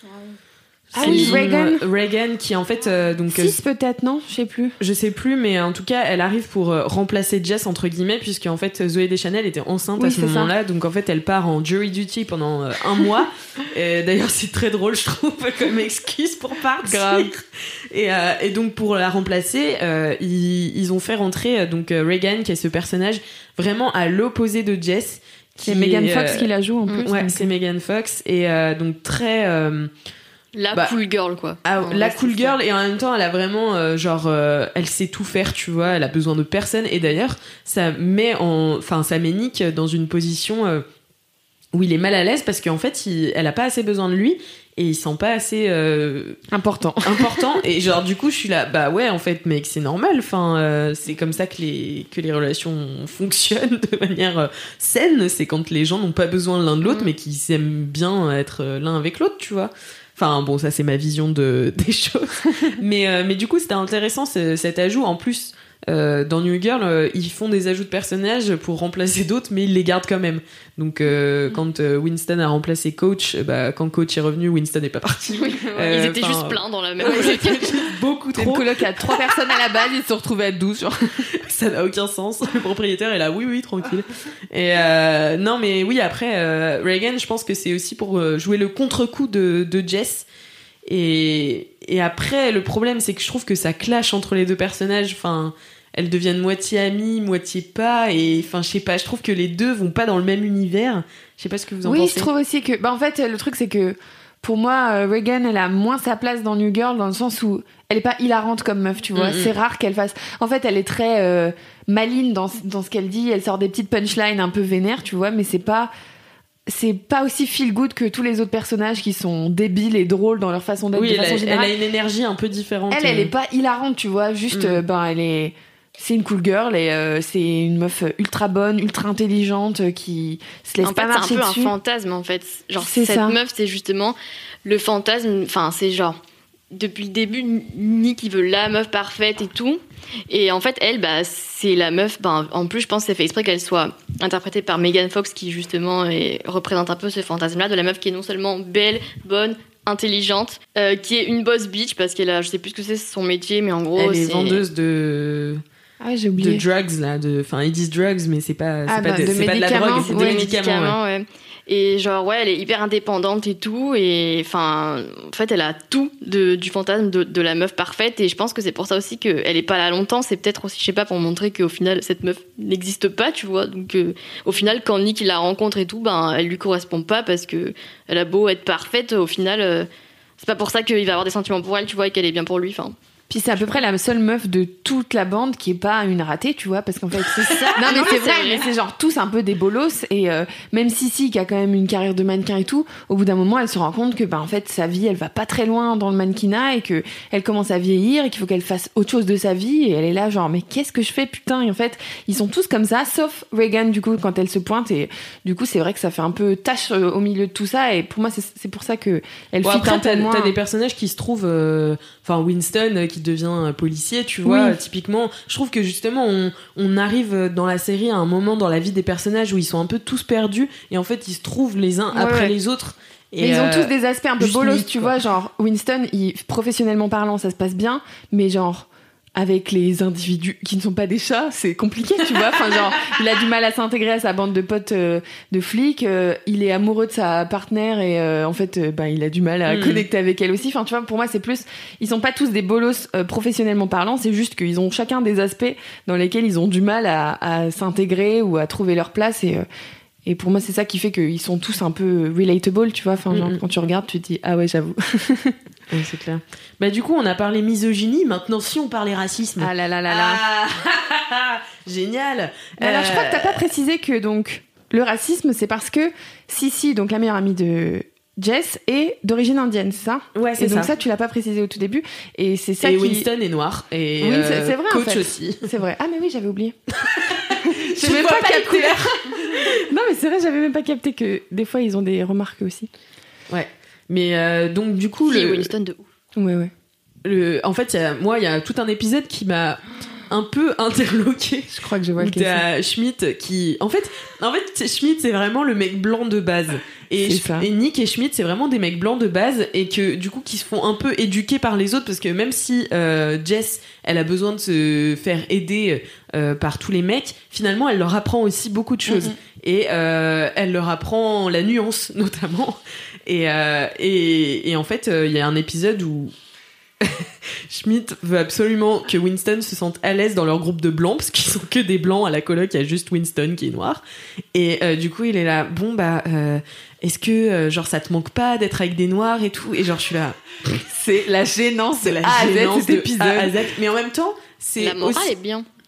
Ah oui, Reagan. Reagan qui en fait euh, donc six euh, peut-être, non, je sais plus. Je sais plus, mais en tout cas, elle arrive pour euh, remplacer Jess entre guillemets, puisque en fait Zooey Deschanel était enceinte oui, à ce moment-là, ça. Donc en fait elle part en jury duty pendant euh, un mois. Et d'ailleurs c'est très drôle, je trouve, comme excuse pour partir. Grave. Et, euh, et donc pour la remplacer, euh, ils, ils ont fait rentrer euh, donc euh, Reagan, qui est ce personnage vraiment à l'opposé de Jess. C'est Megan Fox euh, qui la joue en plus. Ouais, donc. C'est Megan Fox et euh, donc très. Euh, La bah, cool girl, quoi. Ah, la cool girl, ça. Et en même temps, elle a vraiment, euh, genre, euh, elle sait tout faire, tu vois, elle a besoin de personne. Et d'ailleurs, ça met en, enfin, ça met Nick dans une position euh, où il est mal à l'aise parce qu'en fait, il, elle a pas assez besoin de lui. et il sent pas assez euh, important important et genre du coup je suis là bah ouais en fait mec c'est normal enfin euh, c'est comme ça que les que les relations fonctionnent de manière euh, saine, c'est quand les gens n'ont pas besoin l'un de l'autre mmh. mais qui s'aiment bien être l'un avec l'autre, tu vois. Enfin bon, ça c'est ma vision de des choses mais euh, mais du coup c'était intéressant ce, cet ajout. En plus Euh, dans New Girl, euh, ils font des ajouts de personnages pour remplacer d'autres, mais ils les gardent quand même. Donc, euh, mm. quand euh, Winston a remplacé Coach, bah, quand Coach est revenu, Winston n'est pas parti. Oui, ouais, euh, ils étaient juste plein dans la même coloc. Beaucoup trop. Une coloc à trois personnes à la base, ils se sont retrouvés à douze. Genre. Ça n'a aucun sens. Le propriétaire est là, oui, oui, tranquille. Et euh, non, mais oui, après, euh, Reagan, je pense que c'est aussi pour jouer le contre-coup de, de Jess. Et, et après, le problème, c'est que je trouve que ça clash entre les deux personnages. Enfin, elles deviennent moitié amies, moitié pas. Et enfin, je sais pas, je trouve que les deux vont pas dans le même univers. Je sais pas ce que vous en oui, pensez. Oui, je trouve aussi que... Bah, en fait, le truc, c'est que pour moi, Reagan, elle a moins sa place dans New Girl, dans le sens où elle est pas hilarante comme meuf, tu vois. Mm-hmm. C'est rare qu'elle fasse... En fait, elle est très euh, maligne dans, dans ce qu'elle dit. Elle sort des petites punchlines un peu vénères, tu vois. Mais c'est pas... c'est pas aussi feel good que tous les autres personnages qui sont débiles et drôles dans leur façon d'être. Oui, de elle, façon a, générale. elle a une énergie un peu différente. Elle, elle est pas hilarante, tu vois. Juste, mm. euh, ben, elle est. C'est une cool girl et euh, c'est une meuf ultra bonne, ultra intelligente euh, qui se laisse en pas fait, marcher dessus. C'est un peu un fantasme en fait. Genre c'est cette ça. meuf, c'est justement le fantasme. Enfin, c'est genre depuis le début, Nick il veut la meuf parfaite et tout. Et en fait, elle, bah, c'est la meuf. Bah, en plus, je pense que c'est fait exprès qu'elle soit interprétée par Megan Fox, qui justement est, représente un peu ce fantasme-là de la meuf qui est non seulement belle, bonne, intelligente, euh, qui est une boss bitch parce qu'elle a, je sais plus ce que c'est son métier, mais en gros, elle est c'est vendeuse de. Ah, j'ai oublié. De drugs là, de, enfin, ils disent drugs, mais c'est pas, c'est ah, pas, bah, de, de c'est pas de la drogue, c'est ouais, des médicaments. médicaments ouais. ouais. Et genre, ouais, elle est hyper indépendante et tout. Et enfin, en fait, elle a tout de, du fantasme de, de la meuf parfaite. Et je pense que c'est pour ça aussi qu'elle est pas là longtemps. C'est peut-être aussi, je sais pas, pour montrer qu'au final, cette meuf n'existe pas, tu vois. Donc, euh, au final, quand Nick il la rencontre et tout, ben, elle lui correspond pas parce que elle a beau être parfaite, au final, euh, c'est pas pour ça qu'il va avoir des sentiments pour elle, tu vois, et qu'elle est bien pour lui. Enfin. Puis c'est à peu près la seule meuf de toute la bande qui est pas une ratée, tu vois, parce qu'en fait c'est ça. Non mais non, c'est, vrai, c'est vrai, mais c'est genre tous un peu des bolos et euh, même Sissi qui a quand même une carrière de mannequin et tout, au bout d'un moment elle se rend compte que bah en fait sa vie elle va pas très loin dans le mannequinat et que elle commence à vieillir et qu'il faut qu'elle fasse autre chose de sa vie et elle est là genre mais qu'est-ce que je fais putain et en fait ils sont tous comme ça sauf Reagan du coup quand elle se pointe et du coup c'est vrai que ça fait un peu tâche au milieu de tout ça et pour moi c'est, c'est pour ça que elle bon, fit après, un peu moins. T'as des personnages qui se trouvent enfin euh, Winston qui devient policier, tu vois, oui. Typiquement, je trouve que justement on, on arrive dans la série à un moment dans la vie des personnages où ils sont un peu tous perdus et en fait ils se trouvent les uns ouais, après ouais. les autres. Et mais ils ont euh, tous des aspects un peu bolos, limite, tu quoi. vois, genre Winston, il, professionnellement parlant, ça se passe bien, mais genre avec les individus qui ne sont pas des chats, c'est compliqué, tu vois. Enfin, genre, il a du mal à s'intégrer à sa bande de potes euh, de flics. Euh, il est amoureux de sa partenaire et euh, en fait, euh, ben, il a du mal à mmh. connecter avec elle aussi. Enfin, tu vois, pour moi, c'est plus, ils sont pas tous des bolos euh, professionnellement parlant. C'est juste qu'ils ont chacun des aspects dans lesquels ils ont du mal à, à s'intégrer ou à trouver leur place et euh, et pour moi, c'est ça qui fait qu'ils sont tous un peu relatable, tu vois. Enfin, genre, mmh. quand tu regardes, tu te dis ah ouais, j'avoue. Oui, c'est clair. Bah du coup, on a parlé misogynie. Maintenant, si on parlait racisme. Ah là là là là. Ah, génial. Mais alors, je crois que t'as pas précisé que donc le racisme, c'est parce que Sissi, donc la meilleure amie de Jess, est d'origine indienne, c'est ça ? Ouais, c'est et ça. Et donc ça, tu l'as pas précisé au tout début. Et c'est ça et qui. Winston est noir. Et oui, euh, c'est, c'est vrai. Coach en fait. aussi. C'est vrai. Ah mais oui, j'avais oublié. J'ai même pas, pas capté. Non mais c'est vrai, j'avais même pas capté que des fois ils ont des remarques aussi. Ouais. Mais euh, donc du coup si, le Winston de ouf. Ouais ouais. Le, en fait, y a, moi, il y a tout un épisode qui m'a un peu interloqué. Je crois que je vois le cas. Schmidt qui, en fait, en fait, Schmidt c'est vraiment le mec blanc de base. Et, et Nick et Schmidt c'est vraiment des mecs blancs de base et que du coup qui se font un peu éduquer par les autres parce que même si euh, Jess elle a besoin de se faire aider euh, par tous les mecs, finalement elle leur apprend aussi beaucoup de choses mm-hmm. et euh, elle leur apprend la nuance notamment et euh, et, et en fait il euh, y a un épisode où Schmidt veut absolument que Winston se sente à l'aise dans leur groupe de blancs parce qu'ils sont que des blancs à la coloc, il y a juste Winston qui est noir et euh, du coup il est là bon bah euh, est-ce que euh, genre ça te manque pas d'être avec des noirs et tout et genre je suis là c'est la gênance c'est la A gênance à Z, cet épisode A à Z mais en même temps c'est la morale aussi... est bien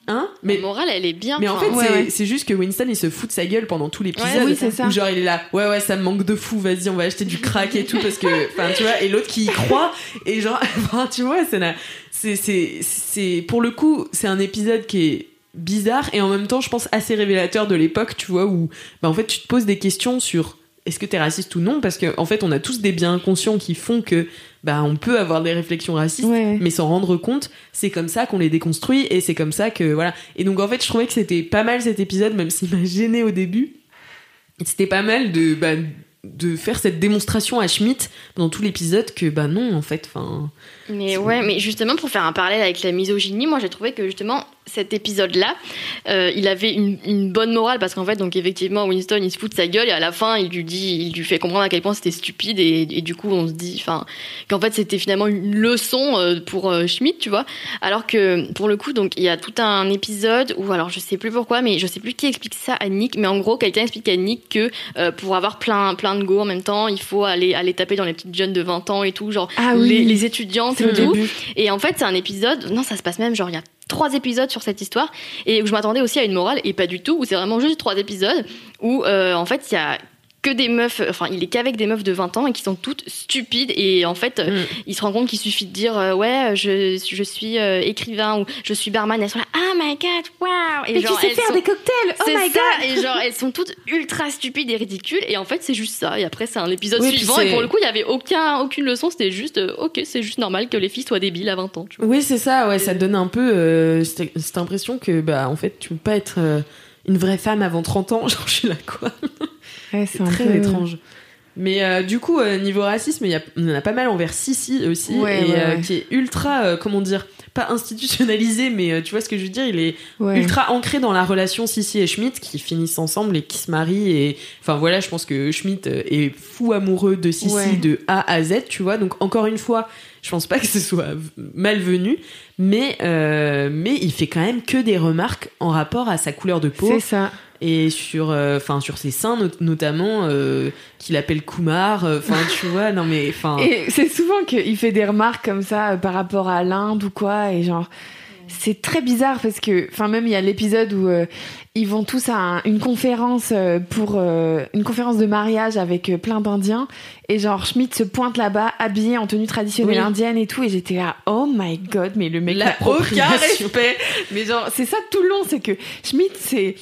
Hein mais, la morale, elle est bien. Mais en fait, ouais, c'est, ouais. c'est juste que Winston, il se fout de sa gueule pendant tout l'épisode. Ouais, oui, c'est ça. Où genre, il est là, ouais, ouais, ça me manque de fou, vas-y, on va acheter du crack et tout, parce que, enfin, tu vois, et l'autre qui y croit, et genre, enfin, tu vois, c'est, la, c'est, c'est, c'est, pour le coup, c'est un épisode qui est bizarre, et en même temps, je pense, assez révélateur de l'époque, tu vois, où, bah, en fait, tu te poses des questions sur est-ce que t'es raciste ou non, parce qu'en en fait, on a tous des biens inconscients qui font que, bah, on peut avoir des réflexions racistes, ouais. mais sans rendre compte, c'est comme ça qu'on les déconstruit, et c'est comme ça que, voilà. Et donc, en fait, je trouvais que c'était pas mal cet épisode, même s'il m'a gêné au début. C'était pas mal de, bah, de faire cette démonstration à Schmidt dans tout l'épisode que, bah non, en fait, enfin... Mais ouais, mais justement, pour faire un parallèle avec la misogynie, moi, j'ai trouvé que, justement, cet épisode-là, euh, il avait une, une bonne morale, parce qu'en fait, donc, effectivement, Winston, il se fout de sa gueule, et à la fin, il lui dit, il lui fait comprendre à quel point c'était stupide, et, et du coup, on se dit, enfin, qu'en fait, c'était finalement une leçon euh, pour euh, Schmidt, tu vois. Alors que, pour le coup, donc, il y a tout un épisode où, alors, je sais plus pourquoi, mais je sais plus qui explique ça à Nick, mais en gros, quelqu'un explique à Nick que euh, pour avoir plein, plein de go en même temps, il faut aller, aller taper dans les petites jeunes de vingt ans et tout, genre, ah, oui. les, les étudiantes c'est et le tout. début. Et en fait, c'est un épisode, non, ça se passe même, genre, il y a trois épisodes sur cette histoire, et où je m'attendais aussi à une morale, et pas du tout, où c'est vraiment juste trois épisodes, où, euh, en fait, il y a que des meufs, enfin, il est qu'avec des meufs de vingt ans et qui sont toutes stupides, et en fait, mm. il se rend compte qu'il suffit de dire, euh, ouais, je, je suis euh, écrivain, ou je suis barman, elles sont là, oh my god, wow! Et mais genre, tu sais faire sont... des cocktails, oh c'est my ça, god! Et genre, elles sont toutes ultra stupides et ridicules, et en fait, c'est juste ça, et après, c'est un épisode oui, suivant, et pour le coup, il y avait aucun, aucune leçon, c'était juste, euh, ok, c'est juste normal que les filles soient débiles à vingt ans, tu vois. Oui, c'est ça, ouais, ça te donne un peu euh, cette, cette impression que, bah, en fait, tu peux pas être euh, une vraie femme avant trente ans, genre, je suis là, quoi. Ouais, c'est, c'est très peu... étrange. Mais euh, du coup, euh, niveau racisme, il y, y en a pas mal envers Sissi aussi, ouais, et ouais, euh, ouais. qui est ultra, euh, comment dire, pas institutionnalisé, mais euh, tu vois ce que je veux dire, il est ouais. ultra ancré dans la relation Sissi et Schmidt, qui finissent ensemble et qui se marient. Et enfin voilà, je pense que Schmidt est fou amoureux de Sissi ouais. de A à Z, tu vois. Donc encore une fois, je pense pas que ce soit malvenu, mais mais euh, mais il fait quand même que des remarques en rapport à sa couleur de peau. C'est ça. Et sur enfin euh, sur ses seins not- notamment euh, qu'il appelle Kumar, enfin euh, tu vois, non mais enfin et c'est souvent qu'il fait des remarques comme ça euh, par rapport à l'Inde ou quoi, et genre c'est très bizarre parce que enfin même il y a l'épisode où euh, ils vont tous à un, une conférence euh, pour euh, une conférence de mariage avec euh, plein d'Indiens, et genre Schmidt se pointe là-bas habillé en tenue traditionnelle oui. indienne et tout, et j'étais là oh my god, mais le mec n'a aucun respect. Mais genre c'est ça tout le long, c'est que Schmidt c'est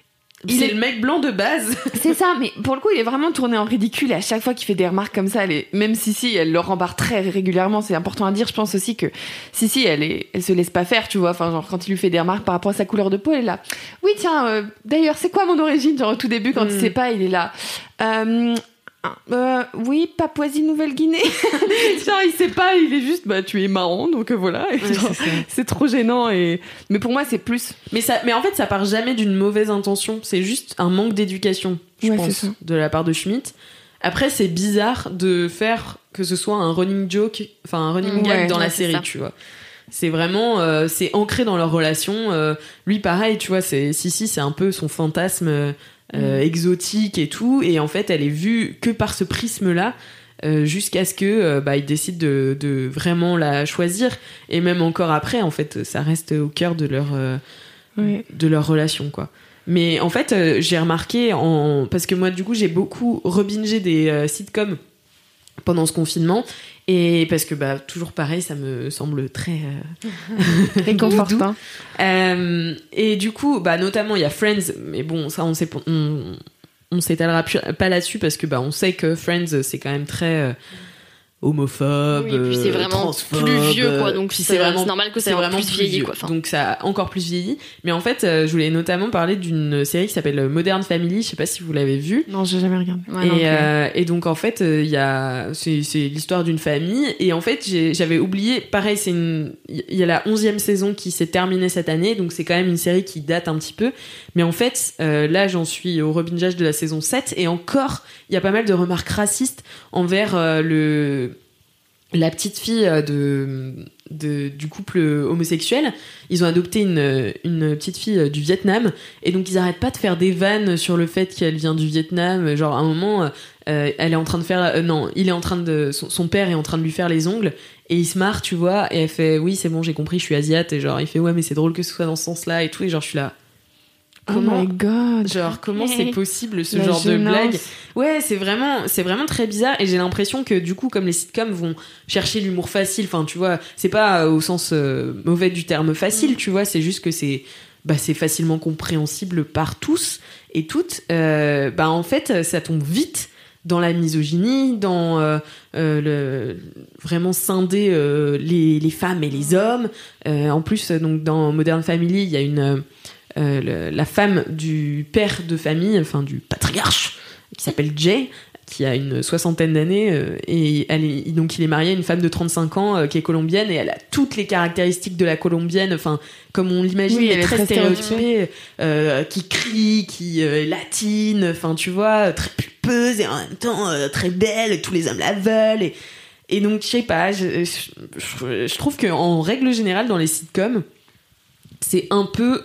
Il c'est est... le mec blanc de base. C'est ça, mais pour le coup, il est vraiment tourné en ridicule, et à chaque fois qu'il fait des remarques comme ça, elle est... même Sissi, elle le rembarre très régulièrement. C'est important à dire, je pense aussi que Sissi, elle, est... elle se laisse pas faire, tu vois. Enfin, genre, quand il lui fait des remarques par rapport à sa couleur de peau, elle est là. Oui, tiens, euh, d'ailleurs, c'est quoi mon origine? Genre, au tout début, quand mm. il sait pas, il est là. Euh... Euh, oui, Papouasie-Nouvelle-Guinée. Genre, il sait pas, il est juste, bah, tu es marrant, donc euh, voilà. Et ouais, genre, c'est, c'est trop gênant. Et... Mais pour moi, c'est plus. Mais, ça, mais en fait, ça part jamais d'une mauvaise intention. C'est juste un manque d'éducation, je ouais, pense, de la part de Schmidt. Après, c'est bizarre de faire que ce soit un running joke, enfin, un running gag ouais, dans ouais, la série, ça. Tu vois. C'est vraiment, euh, c'est ancré dans leur relation. Euh, lui, pareil, tu vois, c'est, Sissi, c'est un peu son fantasme. Euh, Euh, exotique et tout, et en fait elle est vue que par ce prisme là euh, jusqu'à ce que euh, bah, il décide de, de vraiment la choisir, et même encore après en fait ça reste au cœur de leur euh, oui. de leur relation quoi. Mais en fait euh, j'ai remarqué en... parce que moi du coup j'ai beaucoup rebingé des euh, sitcoms pendant ce confinement, et parce que bah toujours pareil, ça me semble très euh... réconfortant. euh, et du coup bah notamment il y a Friends, mais bon ça on sait on, on s'étalera pas là-dessus parce que bah on sait que Friends c'est quand même très euh, homophobe, oui, et puis c'est vraiment transphobe, plus vieux quoi, donc c'est, c'est, vraiment, c'est normal que ça ait vraiment plus vieilli quoi. Enfin. Donc ça a encore plus vieilli. Mais en fait, euh, je voulais notamment parler d'une série qui s'appelle Modern Family. Je sais pas si vous l'avez vue. Non, j'ai jamais regardé. Ouais, et, euh, et donc en fait, il euh, y a c'est, c'est l'histoire d'une famille, et en fait j'ai, j'avais oublié. Pareil, c'est une il y a la onzième saison qui s'est terminée cette année, donc c'est quand même une série qui date un petit peu. Mais en fait, euh, là j'en suis au rebingeage de la saison sept, et encore il y a pas mal de remarques racistes envers euh, le la petite fille de, de, du couple homosexuel. Ils ont adopté une, une petite fille du Vietnam, et donc ils arrêtent pas de faire des vannes sur le fait qu'elle vient du Vietnam. Genre à un moment, euh, elle est en train de faire euh, non il est en train de son, son père est en train de lui faire les ongles et il se marre, tu vois, et elle fait oui c'est bon j'ai compris, je suis asiate, et genre il fait ouais mais c'est drôle que ce soit dans ce sens là et tout, et genre je suis là comment, oh my god, genre comment c'est possible ce La genre gênance. de blague. Ouais, c'est vraiment c'est vraiment très bizarre, et j'ai l'impression que du coup comme les sitcoms vont chercher l'humour facile, enfin tu vois, c'est pas au sens euh, mauvais du terme facile, mm. tu vois, c'est juste que c'est bah c'est facilement compréhensible par tous et toutes, euh, bah en fait ça tombe vite dans la misogynie, dans euh, euh, le vraiment scinder euh, les les femmes et les hommes. Euh, en plus donc dans Modern Family, il y a une Euh, le, la femme du père de famille, enfin du patriarche, qui s'appelle Jay, qui a une soixantaine d'années, euh, et elle est, donc il est marié à une femme de trente-cinq ans euh, qui est colombienne, et elle a toutes les caractéristiques de la colombienne, enfin comme on l'imagine, oui, elle est très, très stéréotypée, stéréotypée. euh, qui crie, qui euh, est latine, enfin tu vois, très pulpeuse et en même temps euh, très belle, et tous les hommes la veulent, et, et donc je sais pas, je, je, je, je trouve qu'en règle générale dans les sitcoms, c'est un peu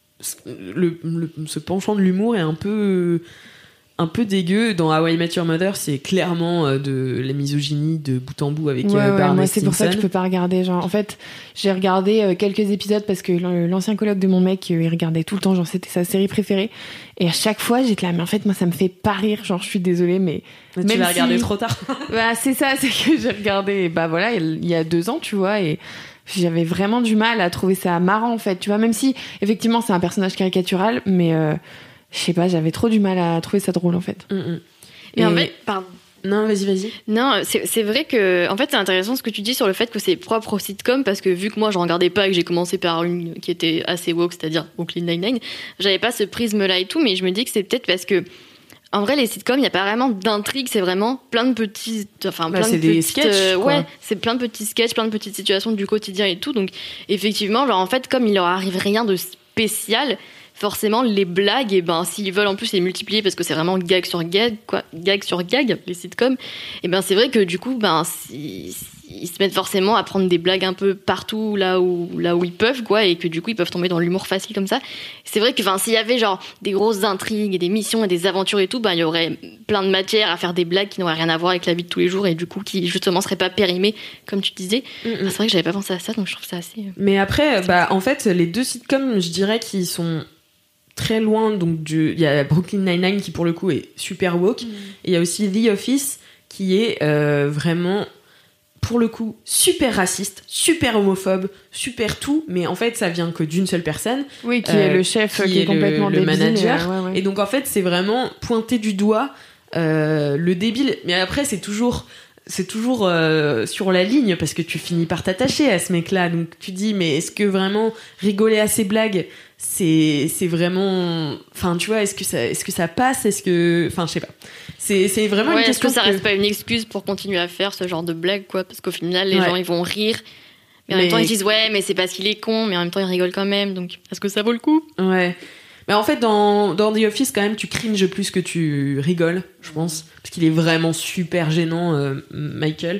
Le, le, ce penchant de l'humour est un peu un peu dégueu. Dans How I Met Your Mother, c'est clairement euh, de la misogynie de bout en bout avec ouais, euh, ouais, Barney moi c'est pour ça que je Stinson. peux pas regarder, genre en fait j'ai regardé euh, quelques épisodes parce que l'ancien coloc de mon mec euh, il regardait tout le temps, genre c'était sa série préférée, et à chaque fois j'étais là mais en fait moi ça me fait pas rire, genre je suis désolée mais Mais tu même l'as si... regardé trop tard. Bah c'est ça, c'est que j'ai regardé bah voilà il y a deux ans tu vois, et j'avais vraiment du mal à trouver ça marrant en fait, tu vois, même si effectivement c'est un personnage caricatural, mais euh, je sais pas, j'avais trop du mal à trouver ça drôle en fait. Mm, mm. Mais Et... en fait, pardon. Non, vas-y, vas-y. Non, c'est, c'est vrai que, en fait, c'est intéressant ce que tu dis sur le fait que c'est propre au sitcom, parce que vu que moi, je regardais pas et que j'ai commencé par une qui était assez woke, c'est-à-dire Brooklyn Nine-Nine, j'avais pas ce prisme-là et tout, mais je me dis que c'est peut-être parce que, en vrai, les sitcoms, il n'y a pas vraiment d'intrigue, c'est vraiment plein de petits, enfin, Bah, plein c'est de des petites, sketchs, euh, quoi. ouais, c'est plein de petits sketchs, plein de petites situations du quotidien et tout. Donc, effectivement, genre, en fait, comme il leur arrive rien de spécial, forcément, les blagues, et ben, s'ils veulent en plus les multiplier, parce que c'est vraiment gag sur gag, quoi, gag sur gag, les sitcoms, et ben, c'est vrai que du coup, ben, si, si, ils se mettent forcément à prendre des blagues un peu partout là où, là où ils peuvent, quoi, et que du coup, ils peuvent tomber dans l'humour facile comme ça. C'est vrai que, enfin, s'il y avait genre des grosses intrigues et des missions et des aventures et tout, ben, il y aurait plein de matière à faire des blagues qui n'auraient rien à voir avec la vie de tous les jours, et du coup, qui justement seraient pas périmées, comme tu disais. Mm-hmm. Ah, c'est vrai que j'avais pas pensé à ça, donc je trouve ça assez. Mais après, bah, en fait, les deux sitcoms, je dirais qu'ils sont très loin, donc du... il y a Brooklyn Nine-Nine qui pour le coup est super woke, mmh. et il y a aussi The Office qui est euh, vraiment pour le coup super raciste, super homophobe, super tout, mais en fait ça vient que d'une seule personne, oui, qui euh, est le chef, qui, qui est, est complètement le, le débile, manager, euh, ouais, ouais. Et donc en fait c'est vraiment pointer du doigt euh, le débile, mais après c'est toujours c'est toujours euh, sur la ligne, parce que tu finis par t'attacher à ce mec-là, donc tu dis mais est-ce que vraiment rigoler à ses blagues c'est c'est vraiment, enfin tu vois, est-ce que ça est-ce que ça passe, est-ce que, enfin je sais pas, c'est c'est vraiment ouais, une question est-ce que ça que... reste pas une excuse pour continuer à faire ce genre de blague, quoi, parce qu'au final les ouais. gens ils vont rire, mais en mais... même temps ils disent ouais mais c'est parce qu'il est con, mais en même temps ils rigolent quand même, donc est-ce que ça vaut le coup? Ouais. Mais en fait, dans, dans The Office, quand même, tu cringes plus que tu rigoles, je pense. Parce qu'il est vraiment super gênant, euh, Michael.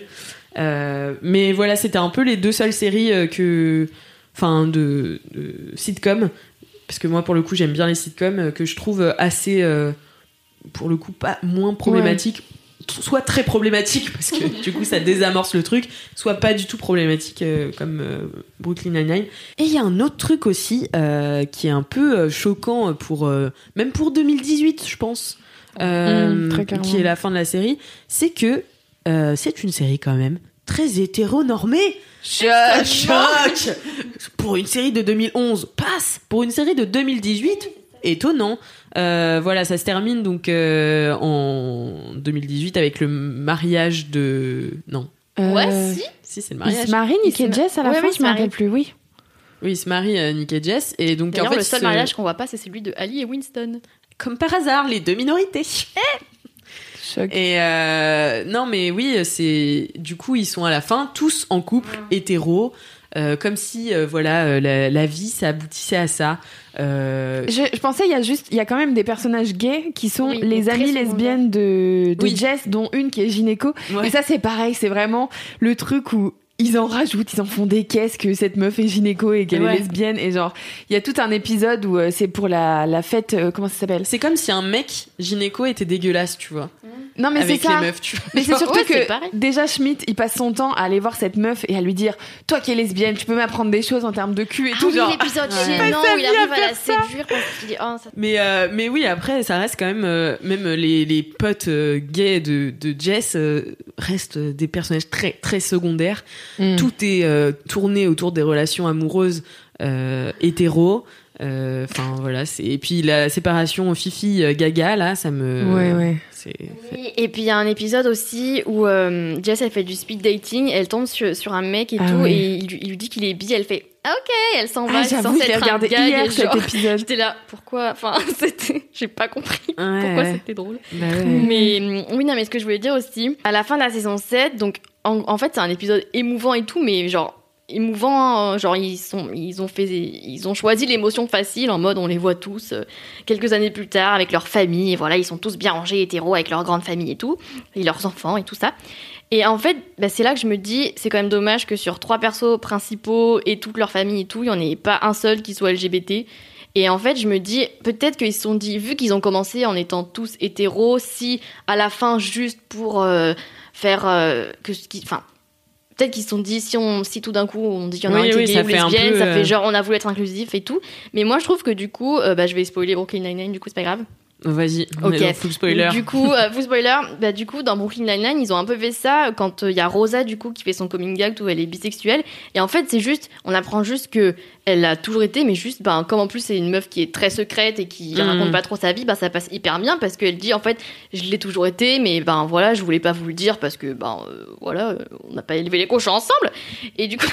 Euh, mais voilà, c'était un peu les deux seules séries euh, que... Enfin, de, de sitcoms. Parce que moi, pour le coup, j'aime bien les sitcoms, euh, que je trouve assez... Euh, pour le coup, pas moins problématiques. Ouais. Soit très problématique, parce que du coup ça désamorce le truc, soit pas du tout problématique, euh, comme euh, Brooklyn Nine-Nine. Et il y a un autre truc aussi euh, qui est un peu euh, choquant pour euh, même pour deux mille dix-huit, je pense, euh, mmh, qui est la fin de la série, c'est que euh, c'est une série quand même très hétéronormée. Choc, choc. Pour une série de deux mille onze, passe. Pour une série de deux mille dix-huit, étonnant. Euh, voilà, ça se termine donc euh, en deux mille dix-huit avec le mariage de... Non. Euh... Ouais, si. Si, c'est le mariage. Il se marie, Nick et Jess, à la ouais, fin, oui, je me rappelle plus, oui. Oui, il se marie, euh, Nick et Jess. Et donc, d'ailleurs, en fait, le seul ce... mariage qu'on voit pas, c'est celui de Ali et Winston. Comme par hasard, les deux minorités. Choc. Et euh, non, mais oui, c'est... Du coup, ils sont à la fin, tous en couple, mmh. hétéros. Euh, comme si euh, voilà euh, la, la vie ça aboutissait à ça. Euh... Je, je pensais il y a juste il y a quand même des personnages gays qui sont oui, les amies lesbiennes de, de oui. Jess, dont une qui est gynéco. Ouais. Et ça c'est pareil, c'est vraiment le truc où ils en rajoutent, ils en font des caisses que cette meuf est gynéco et qu'elle ouais. est lesbienne. Et genre, il y a tout un épisode où euh, c'est pour la, la fête, euh, comment ça s'appelle ? C'est comme si un mec gynéco était dégueulasse, tu vois. Non, mais avec c'est ça. les meufs, tu vois. Mais c'est surtout Ouais, c'est que pareil. déjà Schmidt, il passe son temps à aller voir cette meuf et à lui dire « Toi qui es lesbienne, tu peux m'apprendre des choses en termes de cul et Ah tout. » oui, genre. l'épisode Ouais. gênant Passe sa où il vie arrive à à la faire ça. séduire parce qu'il dit oh, ça... Mais, euh, mais oui, après, ça reste quand même... euh, même les, les potes euh, gays de, de Jess euh, restent des personnages très, très secondaires. Mm. Tout est euh, tourné autour des relations amoureuses euh, hétéros. Enfin, voilà. C'est... Et puis, la séparation Fifi-Gaga, là, ça me... Ouais, ouais. C'est... Oui, et puis il y a un épisode aussi où euh, Jess elle fait du speed dating, elle tombe sur, sur un mec et Ah tout, ouais. et il, lui- il lui dit qu'il est bi, elle fait ah ok, elle s'en va, Ah, c'est j'avoue, censé je l'ai être un regardé gag, hier et cet genre, épisode. j'étais là, pourquoi, enfin c'était, j'ai pas compris Ouais, pourquoi ouais. c'était drôle. Bah ouais. Mais hum, oui, non, mais ce que je voulais dire aussi, à la fin de la saison sept, donc en, en fait c'est un épisode émouvant et tout, mais genre émouvant, euh, genre ils sont, ils ont fait, ils ont choisi l'émotion facile en mode on les voit tous euh, quelques années plus tard avec leur famille, et voilà ils sont tous bien rangés hétéros avec leur grande famille et tout, et leurs enfants et tout ça. Et en fait, bah, c'est là que je me dis, c'est quand même dommage que sur trois persos principaux et toute leur famille et tout, il n'y en ait pas un seul qui soit L G B T. Et en fait, je me dis, peut-être qu'ils se sont dit, vu qu'ils ont commencé en étant tous hétéros, si à la fin, juste pour euh, faire euh, que ce qui, enfin, peut-être qu'ils se sont dit, si on, si tout d'un coup on dit qu'il y en a Oui, un qui oui, est gay ça ou fait un lesbienne, peu, ça euh, fait genre on a voulu être inclusif et tout. Mais moi, je trouve que du coup, euh, bah, je vais spoiler Brooklyn Nine-Nine, du coup, c'est pas grave. Vas-y, on Ok. est dans full spoiler. Du coup, euh, full spoiler, bah, du coup, dans Brooklyn Nine-Nine, ils ont un peu fait ça quand il euh, y a Rosa, du coup, qui fait son coming out où elle est bisexuelle. Et en fait, c'est juste, on apprend juste que elle a toujours été, mais juste, ben, comme en plus c'est une meuf qui est très secrète et qui Mm. raconte pas trop sa vie, bah, ça passe hyper bien parce qu'elle dit, en fait, je l'ai toujours été, mais ben voilà, je voulais pas vous le dire parce que, ben euh, voilà, euh, on n'a pas élevé les cochons ensemble. Et du coup,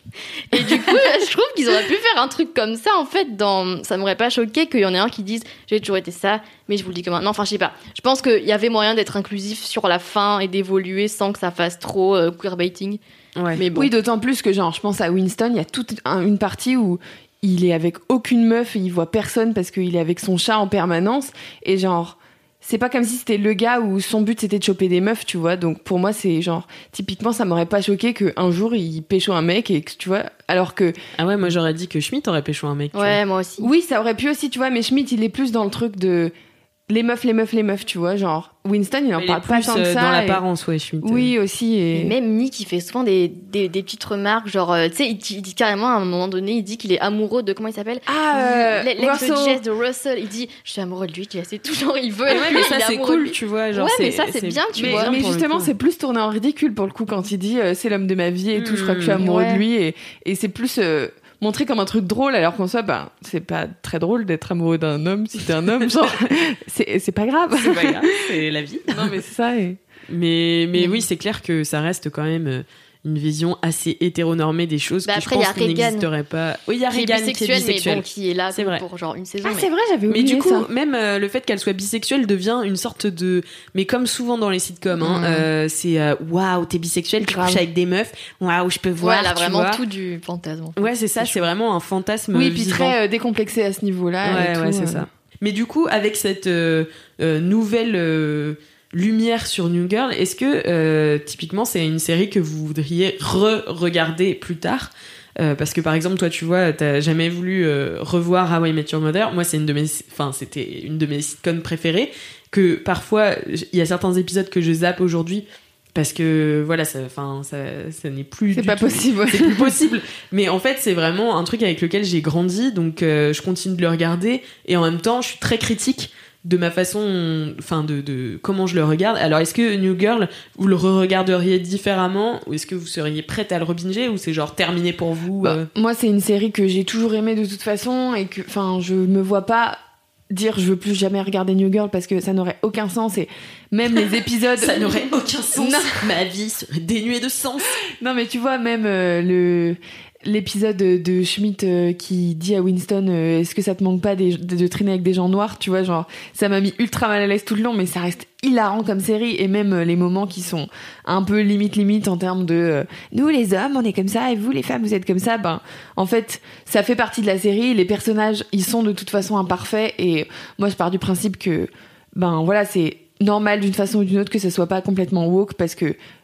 et du coup, je trouve qu'ils auraient pu faire un truc comme ça, en fait, dans, ça m'aurait pas choqué qu'il y en ait un qui dise, j'ai toujours été ça, mais je vous le dis comme maintenant. Enfin, je sais pas. Je pense qu'il y avait moyen d'être inclusif sur la fin et d'évoluer sans que ça fasse trop euh, queerbaiting. Ouais. Mais bon. Oui, d'autant plus que, genre, je pense à Winston, il y a toute un- une partie où il est avec aucune meuf et il voit personne parce qu'il est avec son chat en permanence. Et genre, c'est pas comme si c'était le gars où son but c'était de choper des meufs, tu vois. Donc pour moi, c'est genre, typiquement, ça m'aurait pas choqué qu'un jour il pécho un mec et que, tu vois, alors que. Ah ouais, moi j'aurais dit que Schmidt aurait pécho un mec. tu Ouais, moi aussi. Oui, ça aurait pu aussi, tu vois, mais Schmidt, il est plus dans le truc de les meufs, les meufs, les meufs, tu vois. Genre, Winston, il en vois. Il parle est pas plus tant que euh, ça. dans et- l'apparence, ouais, Schmidt. Oui, aussi. Et Et... même Nick, il fait souvent des, des, des petites remarques, genre, euh, tu sais, il, dit- il dit carrément à un moment donné, il dit qu'il est amoureux de, comment il s'appelle Ah, euh, L'ex de Russell. Jess, de Russell. Il dit, je suis amoureux de lui, tu sais, c'est toujours, il veut Ouais, être ouais, lui, mais ça il est c'est amoureux de cool, lui. tu vois. Genre, Ouais, mais ça, c'est bien, tu mais, vois. mais pour le justement, coup. c'est plus tourné en ridicule pour le coup quand il dit euh, c'est l'homme de ma vie et tout, je crois que je suis Mmh, amoureux ouais. de lui et, et c'est plus euh, montré comme un truc drôle alors qu'en soi, ben, c'est pas très drôle d'être amoureux d'un homme si t'es un homme, genre, c'est, c'est pas grave. C'est pas grave, c'est la vie. Non, mais c'est ça. Et... Mais, mais Mm. oui, c'est clair que ça reste quand même euh, une vision assez hétéronormée des choses Bah qui, après, je il y pense, a qui Regan, n'existeraient pas. Oui, il y a Qui est Regan qui est bisexuel, mais bisexuelle. bon, qui est là C'est que vrai. pour genre une saison. Ah, mais- c'est vrai, j'avais Mais oublié du coup, ça. même euh, le fait qu'elle soit bisexuelle devient une sorte de. Mais comme souvent dans les sitcoms, hein, Mm. euh, c'est euh, waouh, t'es bisexuelle, tu Grave. couches avec des meufs, waouh, je peux Ouais, voir. elle a tu vraiment vois. tout du fantasme. Ouais, c'est ça, c'est vraiment un fantasme. Oui, puis vivant. très euh, décomplexé à ce niveau-là. et Ouais, tout, ouais, c'est euh. ça. Mais du coup, avec cette euh, euh, nouvelle euh, lumière sur New Girl, est-ce que euh, typiquement c'est une série que vous voudriez re-regarder plus tard? Euh, parce que par exemple, toi, tu vois, t'as jamais voulu euh, revoir How I Met Your Mother. Moi, c'est une de mes, enfin, c'était une de mes sitcoms préférées. Que parfois, il y a certains épisodes que je zappe aujourd'hui parce que voilà, ça, enfin, ça, ça n'est plus. C'est du pas tout- possible. ouais. c'est plus possible. Mais en fait, c'est vraiment un truc avec lequel j'ai grandi, donc euh, je continue de le regarder. Et en même temps, je suis très critique de ma façon, enfin, de, de comment je le regarde. Alors, est-ce que New Girl, vous le re-regarderiez différemment, ou est-ce que vous seriez prête à le rebinger, ou c'est genre terminé pour vous Bah, euh moi, c'est une série que j'ai toujours aimée de toute façon et que, enfin, je me vois pas dire je veux plus jamais regarder New Girl parce que ça n'aurait aucun sens et même les épisodes. Ça n'aurait aucun sens. Non. Ma vie serait dénuée de sens. Non, mais tu vois, même euh, le l'épisode de, de Schmidt euh, qui dit à Winston euh, est-ce que ça te manque pas des- de, de traîner avec des gens noirs, tu vois, genre ça m'a mis ultra mal à l'aise tout le long, mais ça reste hilarant comme série et même euh, les moments qui sont un peu limite limite en termes de euh, nous les hommes on est comme ça et vous les femmes vous êtes comme ça, ben en fait ça fait partie de la série, les personnages ils sont de toute façon imparfaits et moi je pars du principe que ben voilà c'est normal d'une façon ou d'une autre que ça soit pas complètement woke parce que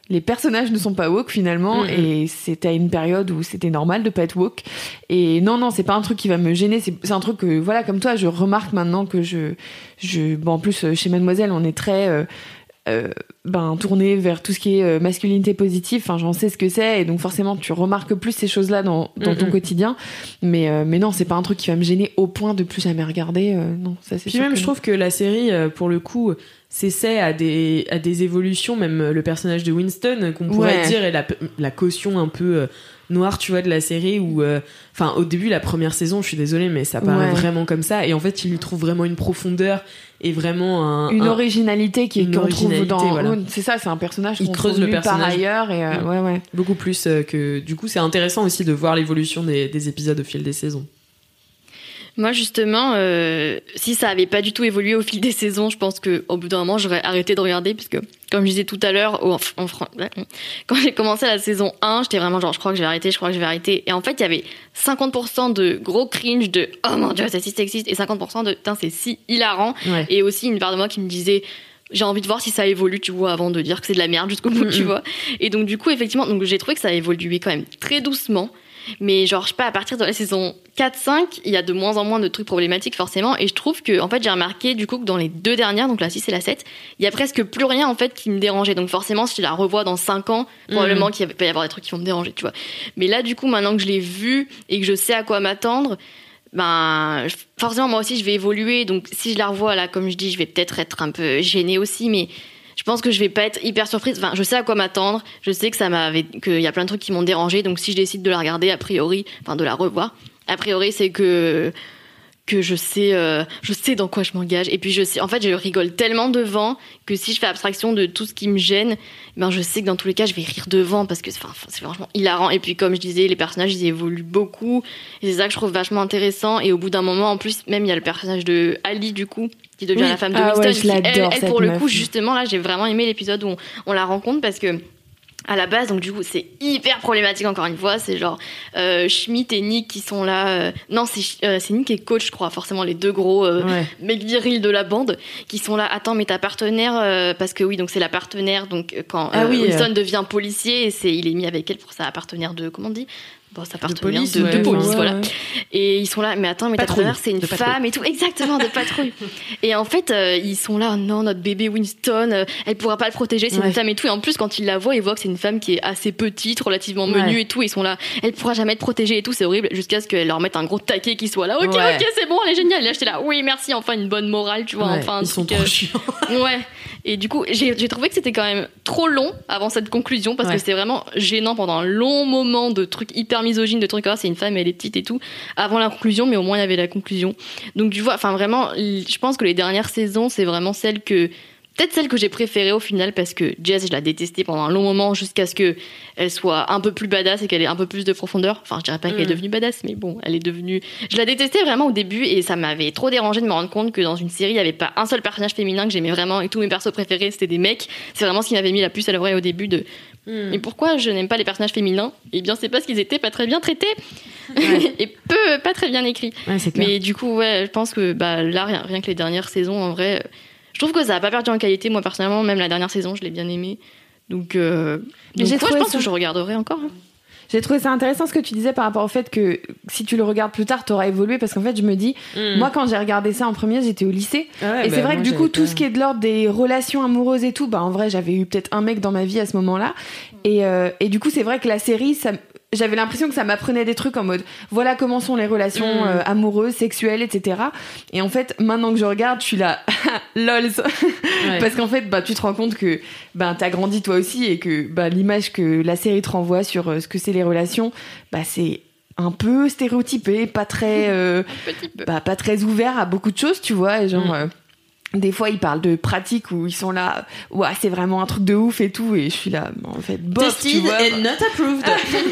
les personnages ne sont pas woke finalement, mm-hmm. et c'était à une période où c'était normal de pas être woke. Et non, non, c'est pas un truc qui va me gêner. C'est, c'est un truc que, voilà, comme toi, je remarque maintenant que je, je, bon, en plus chez Mademoiselle, on est très euh, euh, ben tourné vers tout ce qui est euh, masculinité positive. Enfin, j'en sais ce que c'est, et donc forcément, tu remarques plus ces choses-là dans, dans mm-hmm. ton quotidien. Mais, euh, mais non, c'est pas un truc qui va me gêner au point de plus jamais regarder. Euh, non, ça c'est. Puis sûr même, que je non. trouve que la série, pour le coup, s'essaie à des, à des évolutions. Même le personnage de Winston, qu'on pourrait Ouais. dire est la, la caution un peu euh, noire, tu vois, de la série, où enfin euh, au début, la première saison, je suis désolée, mais ça paraît Ouais. vraiment comme ça, et en fait il lui trouve vraiment une profondeur et vraiment un, une un, originalité qui une qu'on trouve originalité, dans voilà. c'est ça, c'est un personnage Il qu'on creuse trouve le nulle part personnage. ailleurs, et euh, Mm. ouais ouais beaucoup plus euh, que du coup c'est intéressant aussi de voir l'évolution des, des épisodes au fil des saisons. Moi, justement, euh, si ça avait pas du tout évolué au fil des saisons, je pense qu'au bout d'un moment, j'aurais arrêté de regarder, puisque, comme je disais tout à l'heure, en, en, quand j'ai commencé la saison un, j'étais vraiment genre, je crois que je vais arrêter, je crois que je vais arrêter. Et en fait, il y avait cinquante pour cent de gros cringe de « Oh mon Dieu, c'est si sexiste » et cinquante pour cent de « Putain, c'est si hilarant Ouais. ». Et aussi une part de moi qui me disait « J'ai envie de voir si ça évolue, tu vois, avant de dire que c'est de la merde jusqu'au bout, mm-hmm. tu vois ». Et donc, du coup, effectivement, donc, j'ai trouvé que ça a évolué quand même très doucement. Mais genre, je sais pas, à partir de la saison quatre cinq, il y a de moins en moins de trucs problématiques, forcément. Et je trouve que, en fait, j'ai remarqué, du coup, que dans les deux dernières, donc la six et la sept, il y a presque plus rien, en fait, qui me dérangeait. Donc forcément, si je la revois dans cinq ans, mmh. probablement qu'il va y avoir des trucs qui vont me déranger, tu vois. Mais là, du coup, maintenant que je l'ai vu et que je sais à quoi m'attendre, ben, forcément, moi aussi, je vais évoluer. Donc si je la revois, là, comme je dis, je vais peut-être être un peu gênée aussi, mais je pense que je vais pas être hyper surprise. Enfin, je sais à quoi m'attendre. Je sais que ça m'avait, qu'il y a plein de trucs qui m'ont dérangé. Donc, si je décide de la regarder, a priori, enfin, de la revoir, a priori, c'est que, que je sais, euh, je sais dans quoi je m'engage. Et puis, je sais, en fait, je rigole tellement devant que si je fais abstraction de tout ce qui me gêne, ben, je sais que dans tous les cas, je vais rire devant parce que enfin, c'est franchement hilarant. Et puis, comme je disais, les personnages, ils évoluent beaucoup. Et c'est ça que je trouve vachement intéressant. Et au bout d'un moment, en plus, même, il y a le personnage de Ali, du coup, qui devient oui. la femme de ah Winston. ouais, je l'adore, elle, elle pour le meuf. coup, justement, là, j'ai vraiment aimé l'épisode où on, on la rencontre parce que à la base, donc du coup, c'est hyper problématique encore une fois. C'est genre euh, Schmidt et Nick qui sont là. Euh, non, c'est, euh, c'est Nick et Coach, je crois, forcément les deux gros euh, Ouais. mecs virils de la bande qui sont là. Attends, mais ta partenaire, euh, parce que oui, donc c'est la partenaire. Donc quand euh, Ah oui, Winston euh... devient policier, et c'est il est mis avec elle pour sa partenaire de comment on dit. Bon, sa partenaire police, de, ouais, de police, ouais, voilà. ouais. Et ils sont là, mais attends, mais ta Patrouille, partenaire, c'est une de patrouille. femme et tout. Exactement, de patrouille. Et en fait, euh, ils sont là, non, notre bébé Winston, euh, elle pourra pas le protéger, c'est Ouais. une femme et tout. Et en plus, quand ils la voient, ils voient que c'est une femme qui est assez petite, relativement menue Ouais. et tout. Ils sont là, elle pourra jamais être protégée et tout, c'est horrible. Jusqu'à ce qu'elle leur mette un gros taquet qui soit là, ok, Ouais. ok, c'est bon, elle est géniale. Et là, j'étais là, oui, merci, enfin une bonne morale, tu vois, Ouais, enfin un ils sont truc, trop euh, chiants. Ouais. Et du coup, j'ai, j'ai trouvé que c'était quand même trop long avant cette conclusion parce Ouais. que c'était vraiment gênant pendant un long moment de trucs hyper misogynes, de trucs, ah, c'est une femme, elle est petite et tout, avant la conclusion, mais au moins il y avait la conclusion. Donc tu vois, enfin vraiment, je pense que les dernières saisons, c'est vraiment celle que, peut-être celle que j'ai préférée au final parce que Jess, je la détestais pendant un long moment jusqu'à ce que elle soit un peu plus badass et qu'elle ait un peu plus de profondeur. Enfin, je dirais pas qu'elle est Mm. devenue badass, mais bon, elle est devenue. Je la détestais vraiment au début et ça m'avait trop dérangé de me rendre compte que dans une série, il y avait pas un seul personnage féminin que j'aimais vraiment et tous mes persos préférés c'était des mecs. C'est vraiment ce qui m'avait mis la puce à l'oreille au début de. Mm. Mais pourquoi je n'aime pas les personnages féminins ? Eh bien, c'est parce qu'ils étaient pas très bien traités Ouais. et peu, pas très bien écrits. Ouais, c'est clair. Mais du coup, ouais, je pense que bah là, rien, rien que les dernières saisons, en vrai. Je trouve que ça a pas perdu en qualité. Moi, personnellement, même la dernière saison, je l'ai bien aimée. Donc, euh, Mais donc j'ai ouais, je trouvé pense ça- que je regarderai encore. hein. J'ai trouvé ça intéressant ce que tu disais par rapport au fait que si tu le regardes plus tard, t'auras évolué, parce qu'en fait, je me dis, Mm. moi, quand j'ai regardé ça en premier, j'étais au lycée. Ah ouais, Et bah, c'est vrai moi, que du coup, j'avais tout pas- ce qui est de l'ordre des relations amoureuses et tout, bah en vrai, j'avais eu peut-être un mec dans ma vie à ce moment-là. Et, euh, et du coup, c'est vrai que la série, ça, j'avais l'impression que ça m'apprenait des trucs en mode, voilà comment sont les relations Mm. euh, amoureuses, sexuelles, et cetera. Et en fait, maintenant que je regarde, je suis là, lols. Ouais. Parce qu'en fait, bah, tu te rends compte que bah, t'as grandi toi aussi et que bah, l'image que la série te renvoie sur euh, ce que c'est les relations, bah, c'est un peu stéréotypé, pas très, euh, Petit peu. bah, pas très ouvert à beaucoup de choses, tu vois. Et genre, Mm. euh, des fois, ils parlent de pratiques où ils sont là, ouais, c'est vraiment un truc de ouf et tout. Et je suis là, en fait, bof, tu Tested vois. and not approved.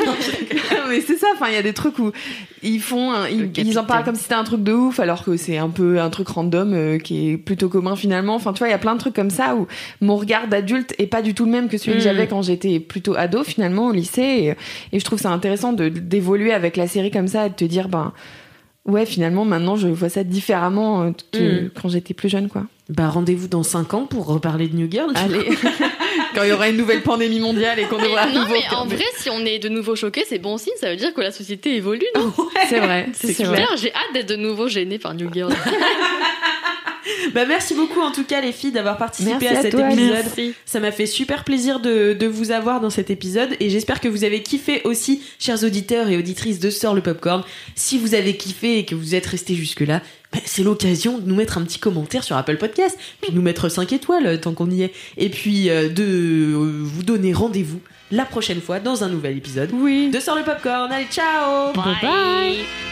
Mais c'est ça, enfin, il y a des trucs où ils font, un- ils, capitaine. ils en parlent comme si c'était un truc de ouf, alors que c'est un peu un truc random euh, qui est plutôt commun finalement. Enfin, tu vois, il y a plein de trucs comme ça où mon regard d'adulte est pas du tout le même que celui que Mm. j'avais quand j'étais plutôt ado finalement au lycée. Et, et je trouve ça intéressant de d'évoluer avec la série comme ça et de te dire, ben ouais, finalement maintenant je vois ça différemment euh, que Mm. quand j'étais plus jeune, quoi. Bah, rendez-vous dans cinq ans pour reparler de New Girl. Allez. Quand il y aura une nouvelle pandémie mondiale et qu'on devra à Non, nouveau... mais en vrai, si on est de nouveau choqué, c'est bon signe. Ça veut dire que la société évolue, non? C'est vrai, c'est, c'est vrai. J'ai hâte d'être de nouveau gênée par New Girl. Bah merci beaucoup en tout cas les filles d'avoir participé Merci à, à cet toi, épisode. merci. Ça m'a fait super plaisir de, de vous avoir dans cet épisode et j'espère que vous avez kiffé aussi, chers auditeurs et auditrices de Sort le Popcorn. Si vous avez kiffé et que vous êtes restés jusque là, bah, c'est l'occasion de nous mettre un petit commentaire sur Apple Podcast, puis nous mettre cinq étoiles tant qu'on y est, et puis euh, de euh, vous donner rendez-vous la prochaine fois dans un nouvel épisode Oui. de Sort le Popcorn. Allez, ciao. Bye. Bye.